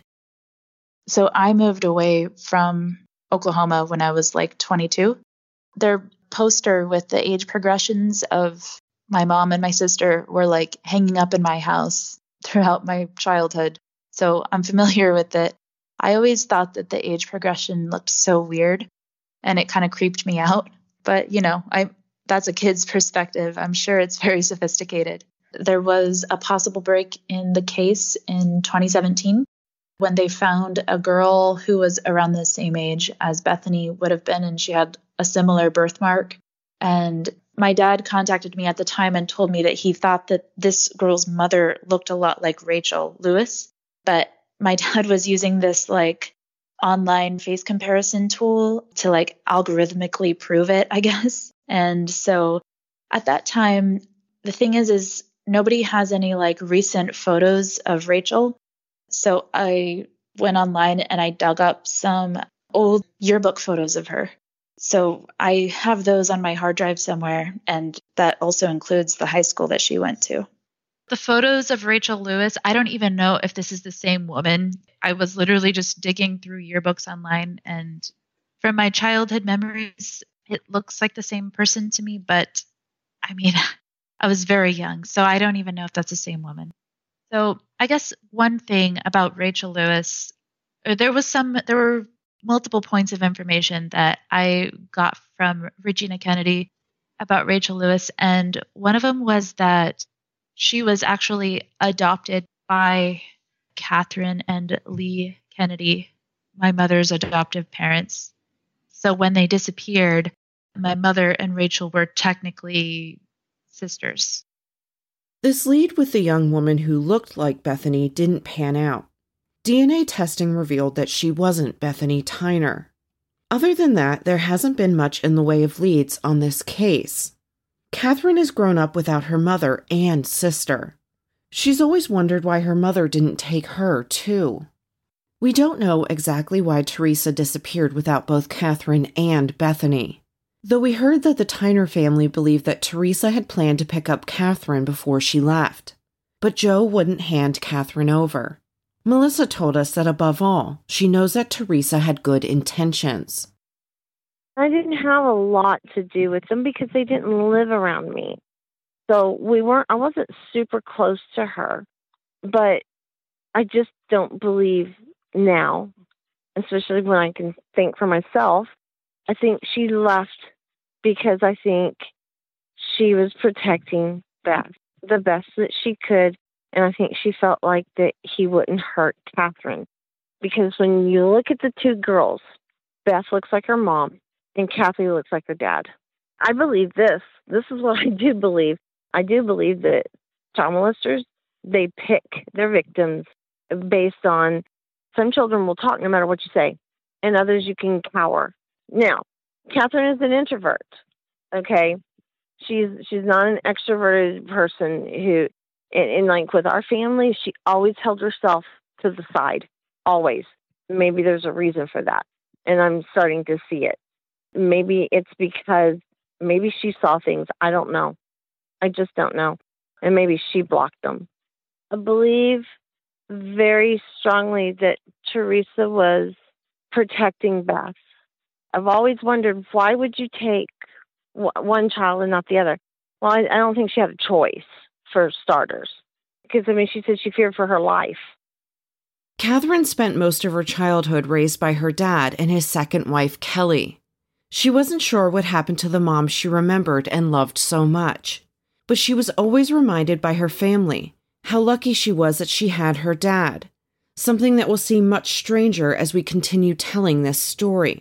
So I moved away from Oklahoma when I was like twenty-two. Their poster with the age progressions of my mom and my sister were like hanging up in my house throughout my childhood. So I'm familiar with it. I always thought that the age progression looked so weird and it kind of creeped me out. But, you know, I that's a kid's perspective. I'm sure it's very sophisticated. There was a possible break in the case in twenty seventeen when they found a girl who was around the same age as Bethany would have been, and she had a similar birthmark. And my dad contacted me at the time and told me that he thought that this girl's mother looked a lot like Rachel Lewis. But my dad was using this like online face comparison tool to like algorithmically prove it, I guess. And so at that time, the thing is, is nobody has any like recent photos of Rachel. So I went online and I dug up some old yearbook photos of her. So I have those on my hard drive somewhere, and that also includes the high school that she went to. The photos of Rachel Lewis, I don't even know if this is the same woman. I was literally just digging through yearbooks online, and from my childhood memories, it looks like the same person to me, but I mean, I was very young, so I don't even know if that's the same woman. So I guess one thing about Rachel Lewis, or there was some, there were multiple points of information that I got from Regina Kennedy about Rachel Lewis, and one of them was that she was actually adopted by Catherine and Lee Kennedy, my mother's adoptive parents. So when they disappeared, my mother and Rachel were technically sisters. This lead with the young woman who looked like Bethany didn't pan out. D N A testing revealed that she wasn't Bethany Tyner. Other than that, there hasn't been much in the way of leads on this case. Catherine has grown up without her mother and sister. She's always wondered why her mother didn't take her, too. We don't know exactly why Teresa disappeared without both Catherine and Bethany. Though we heard that the Tyner family believed that Teresa had planned to pick up Catherine before she left, but Joe wouldn't hand Catherine over. Melissa told us that above all, she knows that Teresa had good intentions. I didn't have a lot to do with them because they didn't live around me. So we weren't, I wasn't super close to her, but I just don't believe now, especially when I can think for myself. I think she left because I think she was protecting Beth the best that she could. And I think she felt like that he wouldn't hurt Catherine. Because when you look at the two girls, Beth looks like her mom and Kathy looks like her dad. I believe this. This is what I do believe. I do believe that child molesters, they pick their victims based on, some children will talk no matter what you say, and others you can cower. Now, Catherine is an introvert, okay? She's she's not an extroverted person who, and, and like with our family, she always held herself to the side, always. Maybe there's a reason for that, and I'm starting to see it. Maybe it's because maybe she saw things. I don't know. I just don't know. And maybe she blocked them. I believe very strongly that Teresa was protecting Beth. I've always wondered, why would you take one child and not the other? Well, I, I don't think she had a choice, for starters. Because, I mean, she said she feared for her life. Catherine spent most of her childhood raised by her dad and his second wife, Kelly. She wasn't sure what happened to the mom she remembered and loved so much. But she was always reminded by her family how lucky she was that she had her dad, something that will seem much stranger as we continue telling this story.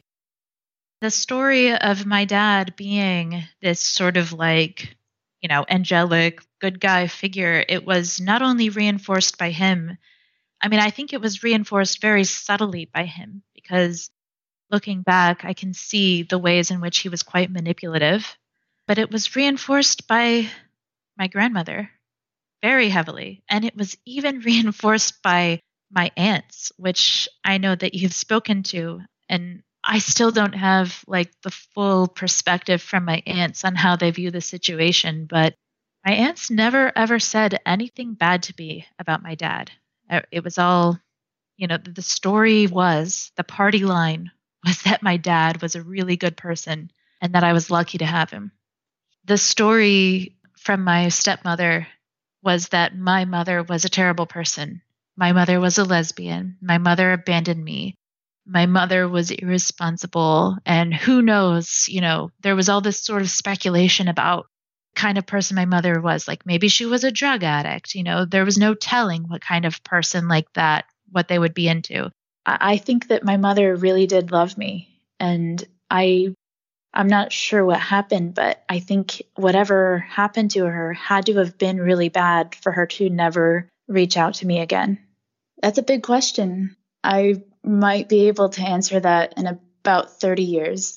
The story of my dad being this sort of like, you know, angelic, good guy figure, it was not only reinforced by him. I mean, I think it was reinforced very subtly by him because looking back, I can see the ways in which he was quite manipulative, but it was reinforced by my grandmother very heavily. And it was even reinforced by my aunts, which I know that you've spoken to, and I still don't have like the full perspective from my aunts on how they view the situation, but my aunts never ever said anything bad to me about my dad. It was all, you know, the story was, the party line was that my dad was a really good person and that I was lucky to have him. The story from my stepmother was that my mother was a terrible person. My mother was a lesbian. My mother abandoned me. My mother was irresponsible. And who knows, you know, there was all this sort of speculation about the kind of person my mother was. Like maybe she was a drug addict. You know, there was no telling what kind of person like that, what they would be into. I think that my mother really did love me. And I, I'm not sure what happened, but I think whatever happened to her had to have been really bad for her to never reach out to me again. That's a big question. I might be able to answer that in about thirty years.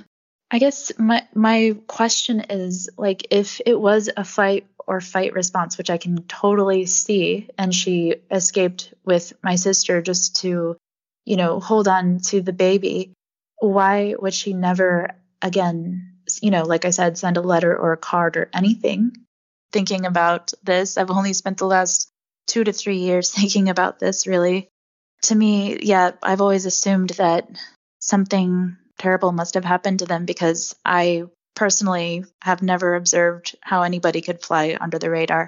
I guess my my question is, like, if it was a fight or fight response, which I can totally see, and she escaped with my sister just to, you know, hold on to the baby, why would she never again, you know, like I said, send a letter or a card or anything? Thinking about this, I've only spent the last two to three years thinking about this, really. To me, yeah, I've always assumed that something terrible must have happened to them because I personally have never observed how anybody could fly under the radar.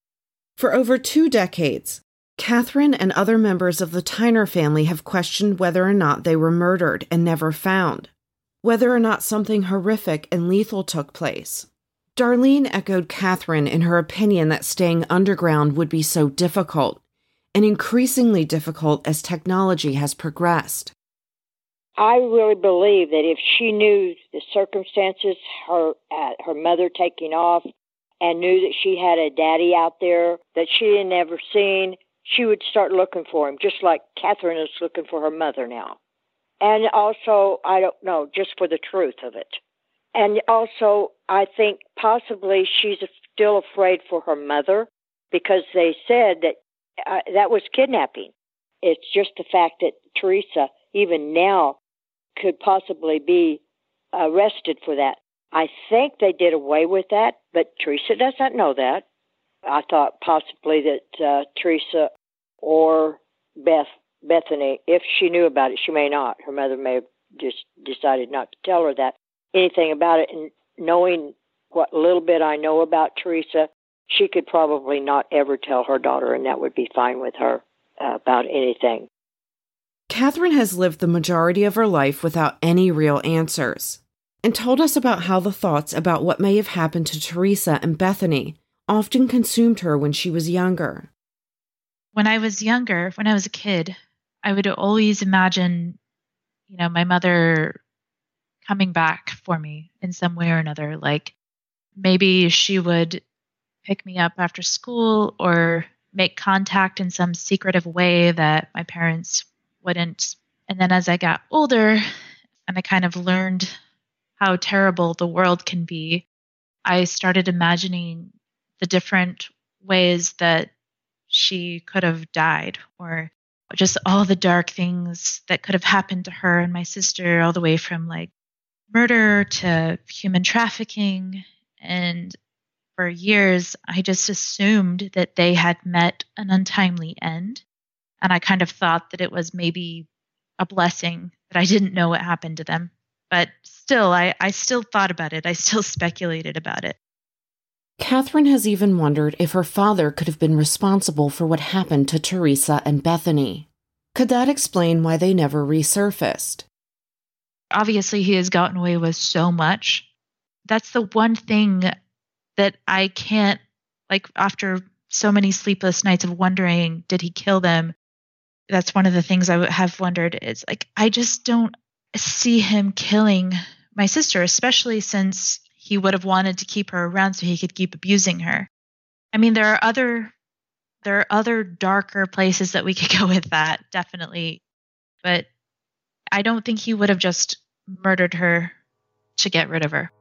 For over two decades, Catherine and other members of the Tyner family have questioned whether or not they were murdered and never found, whether or not something horrific and lethal took place. Darlene echoed Catherine in her opinion that staying underground would be so difficult, and increasingly difficult as technology has progressed. I really believe that if she knew the circumstances, her uh, her mother taking off, and knew that she had a daddy out there that she had never seen, she would start looking for him, just like Catherine is looking for her mother now. And also, I don't know, just for the truth of it. And also, I think possibly she's still afraid for her mother because they said that uh, that was kidnapping. It's just the fact that Teresa, even now, could possibly be arrested for that. I think they did away with that, but Teresa does not know that. I thought possibly that uh, Teresa or Beth Bethany, if she knew about it, she may not. Her mother may have just decided not to tell her that anything about it. And knowing what little bit I know about Teresa, she could probably not ever tell her daughter, and that would be fine with her uh, about anything. Catherine has lived the majority of her life without any real answers, and told us about how the thoughts about what may have happened to Teresa and Bethany often consumed her when she was younger. When I was younger, when I was a kid, I would always imagine, you know, my mother coming back for me in some way or another. Like maybe she would pick me up after school or make contact in some secretive way that my parents wouldn't. And then as I got older and I kind of learned how terrible the world can be, I started imagining the different ways that she could have died, or just all the dark things that could have happened to her and my sister, all the way from like murder to human trafficking. And for years, I just assumed that they had met an untimely end. And I kind of thought that it was maybe a blessing that I didn't know what happened to them. But still, I, I still thought about it. I still speculated about it. Catherine has even wondered if her father could have been responsible for what happened to Teresa and Bethany. Could that explain why they never resurfaced? Obviously, he has gotten away with so much. That's the one thing that I can't, like, after so many sleepless nights of wondering, did he kill them? That's one of the things I have wondered is, like, I just don't see him killing my sister, especially since he would have wanted to keep her around so he could keep abusing her. I mean, there are other there are other darker places that we could go with that, definitely. But I don't think he would have just murdered her to get rid of her.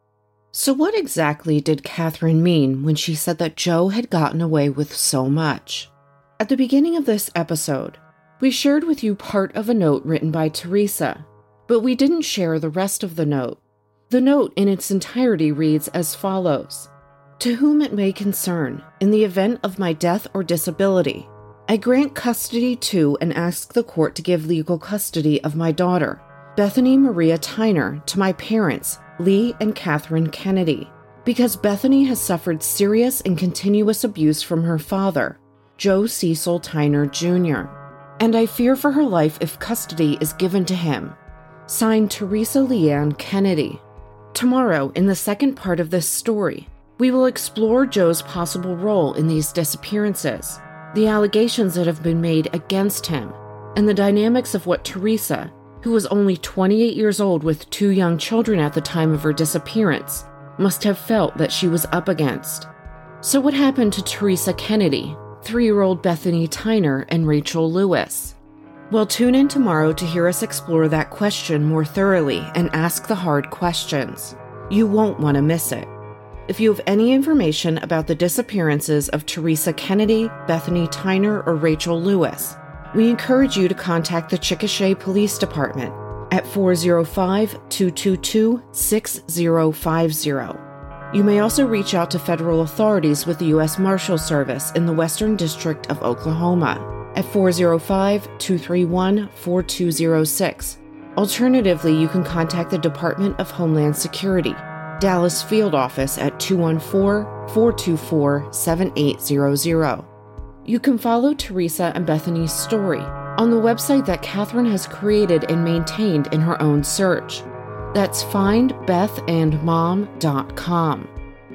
So what exactly did Catherine mean when she said that Joe had gotten away with so much? At the beginning of this episode, we shared with you part of a note written by Teresa, but we didn't share the rest of the note. The note in its entirety reads as follows: "To whom it may concern, in the event of my death or disability, I grant custody to and ask the court to give legal custody of my daughter, Bethany Maria Tyner, to my parents, Lee and Catherine Kennedy, because Bethany has suffered serious and continuous abuse from her father, Joe Cecil Tyner Junior, and I fear for her life if custody is given to him. Signed, Teresa Leanne Kennedy." Tomorrow, in the second part of this story, we will explore Joe's possible role in these disappearances, the allegations that have been made against him, and the dynamics of what Teresa, who was only twenty-eight years old with two young children at the time of her disappearance, must have felt that she was up against. So what happened to Teresa Kennedy, three-year-old Bethany Tyner, and Rachel Lewis? Well, tune in tomorrow to hear us explore that question more thoroughly and ask the hard questions. You won't want to miss it. If you have any information about the disappearances of Teresa Kennedy, Bethany Tyner, or Rachel Lewis, we encourage you to contact the Chickasha Police Department at four oh five, two two two, six oh five oh. You may also reach out to federal authorities with the U S Marshal Service in the Western District of Oklahoma at four oh five, two three one, four two oh six. Alternatively, you can contact the Department of Homeland Security, Dallas Field Office at two one four, four two four, seven eight zero zero. You can follow Teresa and Bethany's story on the website that Catherine has created and maintained in her own search. That's find beth and mom dot com.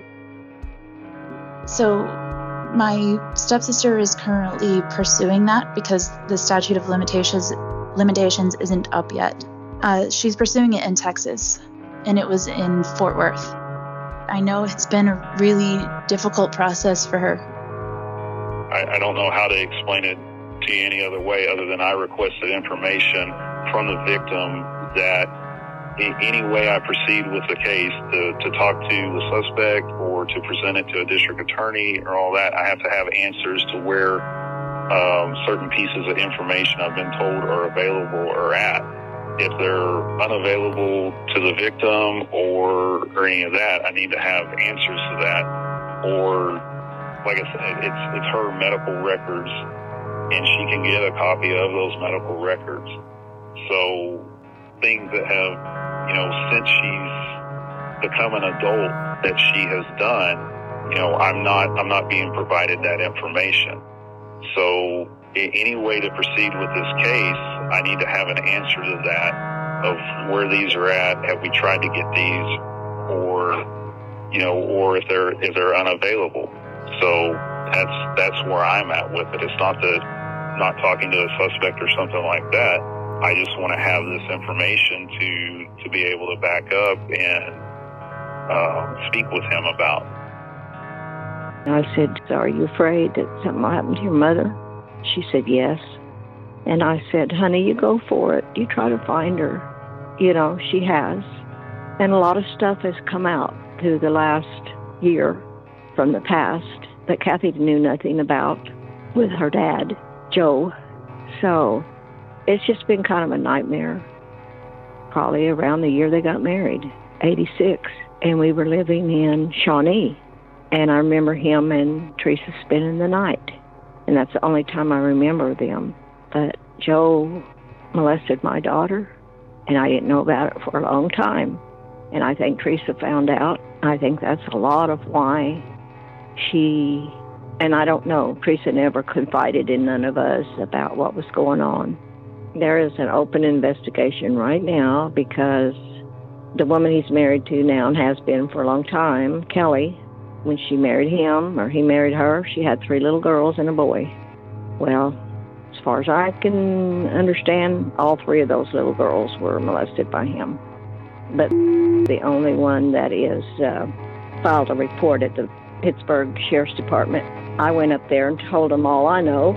So my stepsister is currently pursuing that because the statute of limitations limitations isn't up yet. Uh, she's pursuing it in Texas, and it was in Fort Worth. I know it's been a really difficult process for her. I, I don't know how to explain it to you any other way other than I requested information from the victim that in any way I proceed with the case, to, to talk to the suspect or to present it to a district attorney or all that, I have to have answers to where um, certain pieces of information I've been told are available or at. if they're unavailable to the victim or, or any of that, I need to have answers to that. Or, like I said, it's, it's her medical records, and she can get a copy of those medical records. So things that have, you know, since she's become an adult that she has done, you know, I'm not, I'm not being provided that information. So any way to proceed with this case, I need to have an answer to that of where these are at. Have we tried to get these, or, you know, or if they're, if they're unavailable. So that's, that's where I'm at with it. It's not that I'm not talking to a suspect or something like that. I just want to have this information to, to be able to back up and um, speak with him about. I said, are you afraid that something will happen to your mother? She said, yes. And I said, honey, you go for it. You try to find her. You know, she has. And a lot of stuff has come out through the last year from the past that Kathy knew nothing about with her dad, Joe. So it's just been kind of a nightmare. Probably around the year they got married, eighty-six. And we were living in Shawnee. And I remember him and Teresa spending the night. And that's the only time I remember them. But Joe molested my daughter, and I didn't know about it for a long time. And I think Teresa found out. I think that's a lot of why she, and I don't know, Teresa never confided in none of us about what was going on. There is an open investigation right now because the woman he's married to now and has been for a long time, Kelly, when she married him, or he married her, she had three little girls and a boy. Well, as far as I can understand, all three of those little girls were molested by him. But the only one that is uh, filed a report at the Pittsburgh Sheriff's Department. I went up there and told them all I know.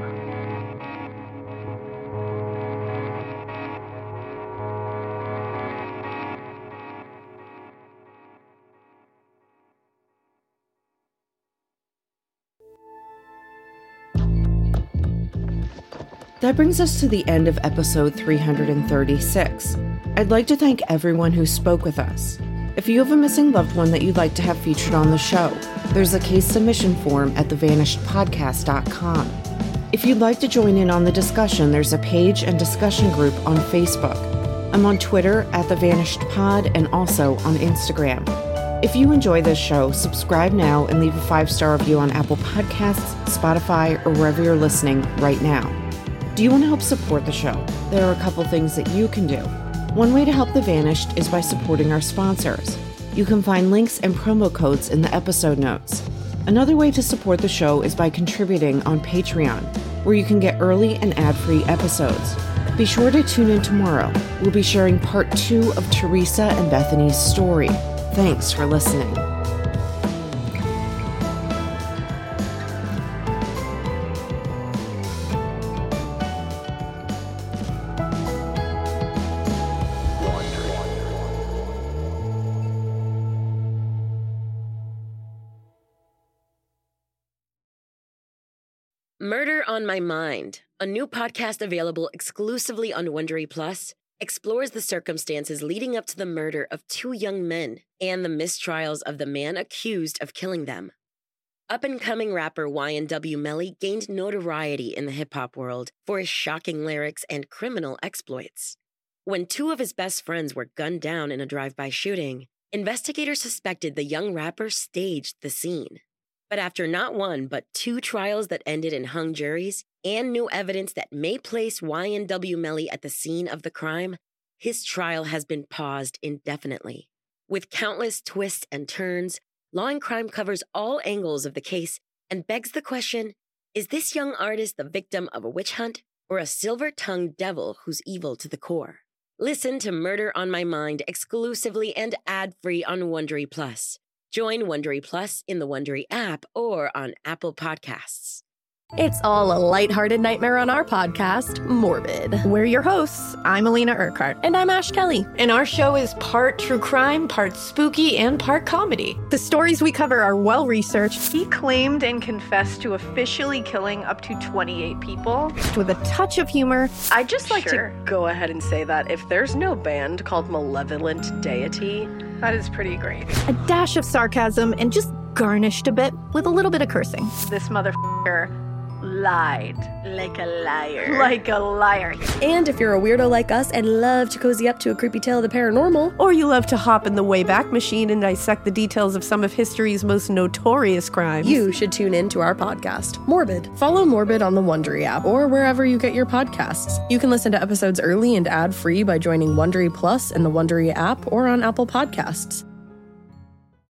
That brings us to the end of episode three hundred thirty-six. I'd like to thank everyone who spoke with us. If you have a missing loved one that you'd like to have featured on the show, there's a case submission form at the vanished podcast dot com. If you'd like to join in on the discussion, there's a page and discussion group on Facebook. I'm on Twitter at TheVanishedPod and also on Instagram. If you enjoy this show, subscribe now and leave a five-star review on Apple Podcasts, Spotify, or wherever you're listening right now. Do you want to help support the show? There are a couple things that you can do. One way to help The Vanished is by supporting our sponsors. You can find links and promo codes in the episode notes. Another way to support the show is by contributing on Patreon, where you can get early and ad-free episodes. Be sure to tune in tomorrow. We'll be sharing part two of Teresa and Bethany's story. Thanks for listening. Murder on My Mind, a new podcast available exclusively on Wondery Plus, explores the circumstances leading up to the murder of two young men and the mistrials of the man accused of killing them. Up-and-coming rapper Y N W Melly gained notoriety in the hip-hop world for his shocking lyrics and criminal exploits. When two of his best friends were gunned down in a drive-by shooting, investigators suspected the young rapper staged the scene. But after not one, but two trials that ended in hung juries and new evidence that may place Y N W Melly at the scene of the crime, his trial has been paused indefinitely. With countless twists and turns, Law and Crime covers all angles of the case and begs the question, is this young artist the victim of a witch hunt or a silver-tongued devil who's evil to the core? Listen to Murder on My Mind exclusively and ad-free on Wondery Plus. Join Wondery Plus in the Wondery app or on Apple Podcasts. It's all a lighthearted nightmare on our podcast, Morbid. We're your hosts. I'm Alina Urquhart. And I'm Ash Kelly. And our show is part true crime, part spooky, and part comedy. The stories we cover are well-researched. He claimed and confessed to officially killing up to twenty-eight people. With a touch of humor. I'd just like Sure. to go ahead and say that if there's no band called Malevolent Deity, that is pretty great. A dash of sarcasm and just garnished a bit with a little bit of cursing. This motherfucker lied. like a liar. Like a liar. And if you're a weirdo like us and love to cozy up to a creepy tale of the paranormal, or you love to hop in the Wayback Machine and dissect the details of some of history's most notorious crimes, you should tune in to our podcast, Morbid. Follow Morbid on the Wondery app or wherever you get your podcasts. You can listen to episodes early and ad-free by joining Wondery Plus in the Wondery app or on Apple Podcasts.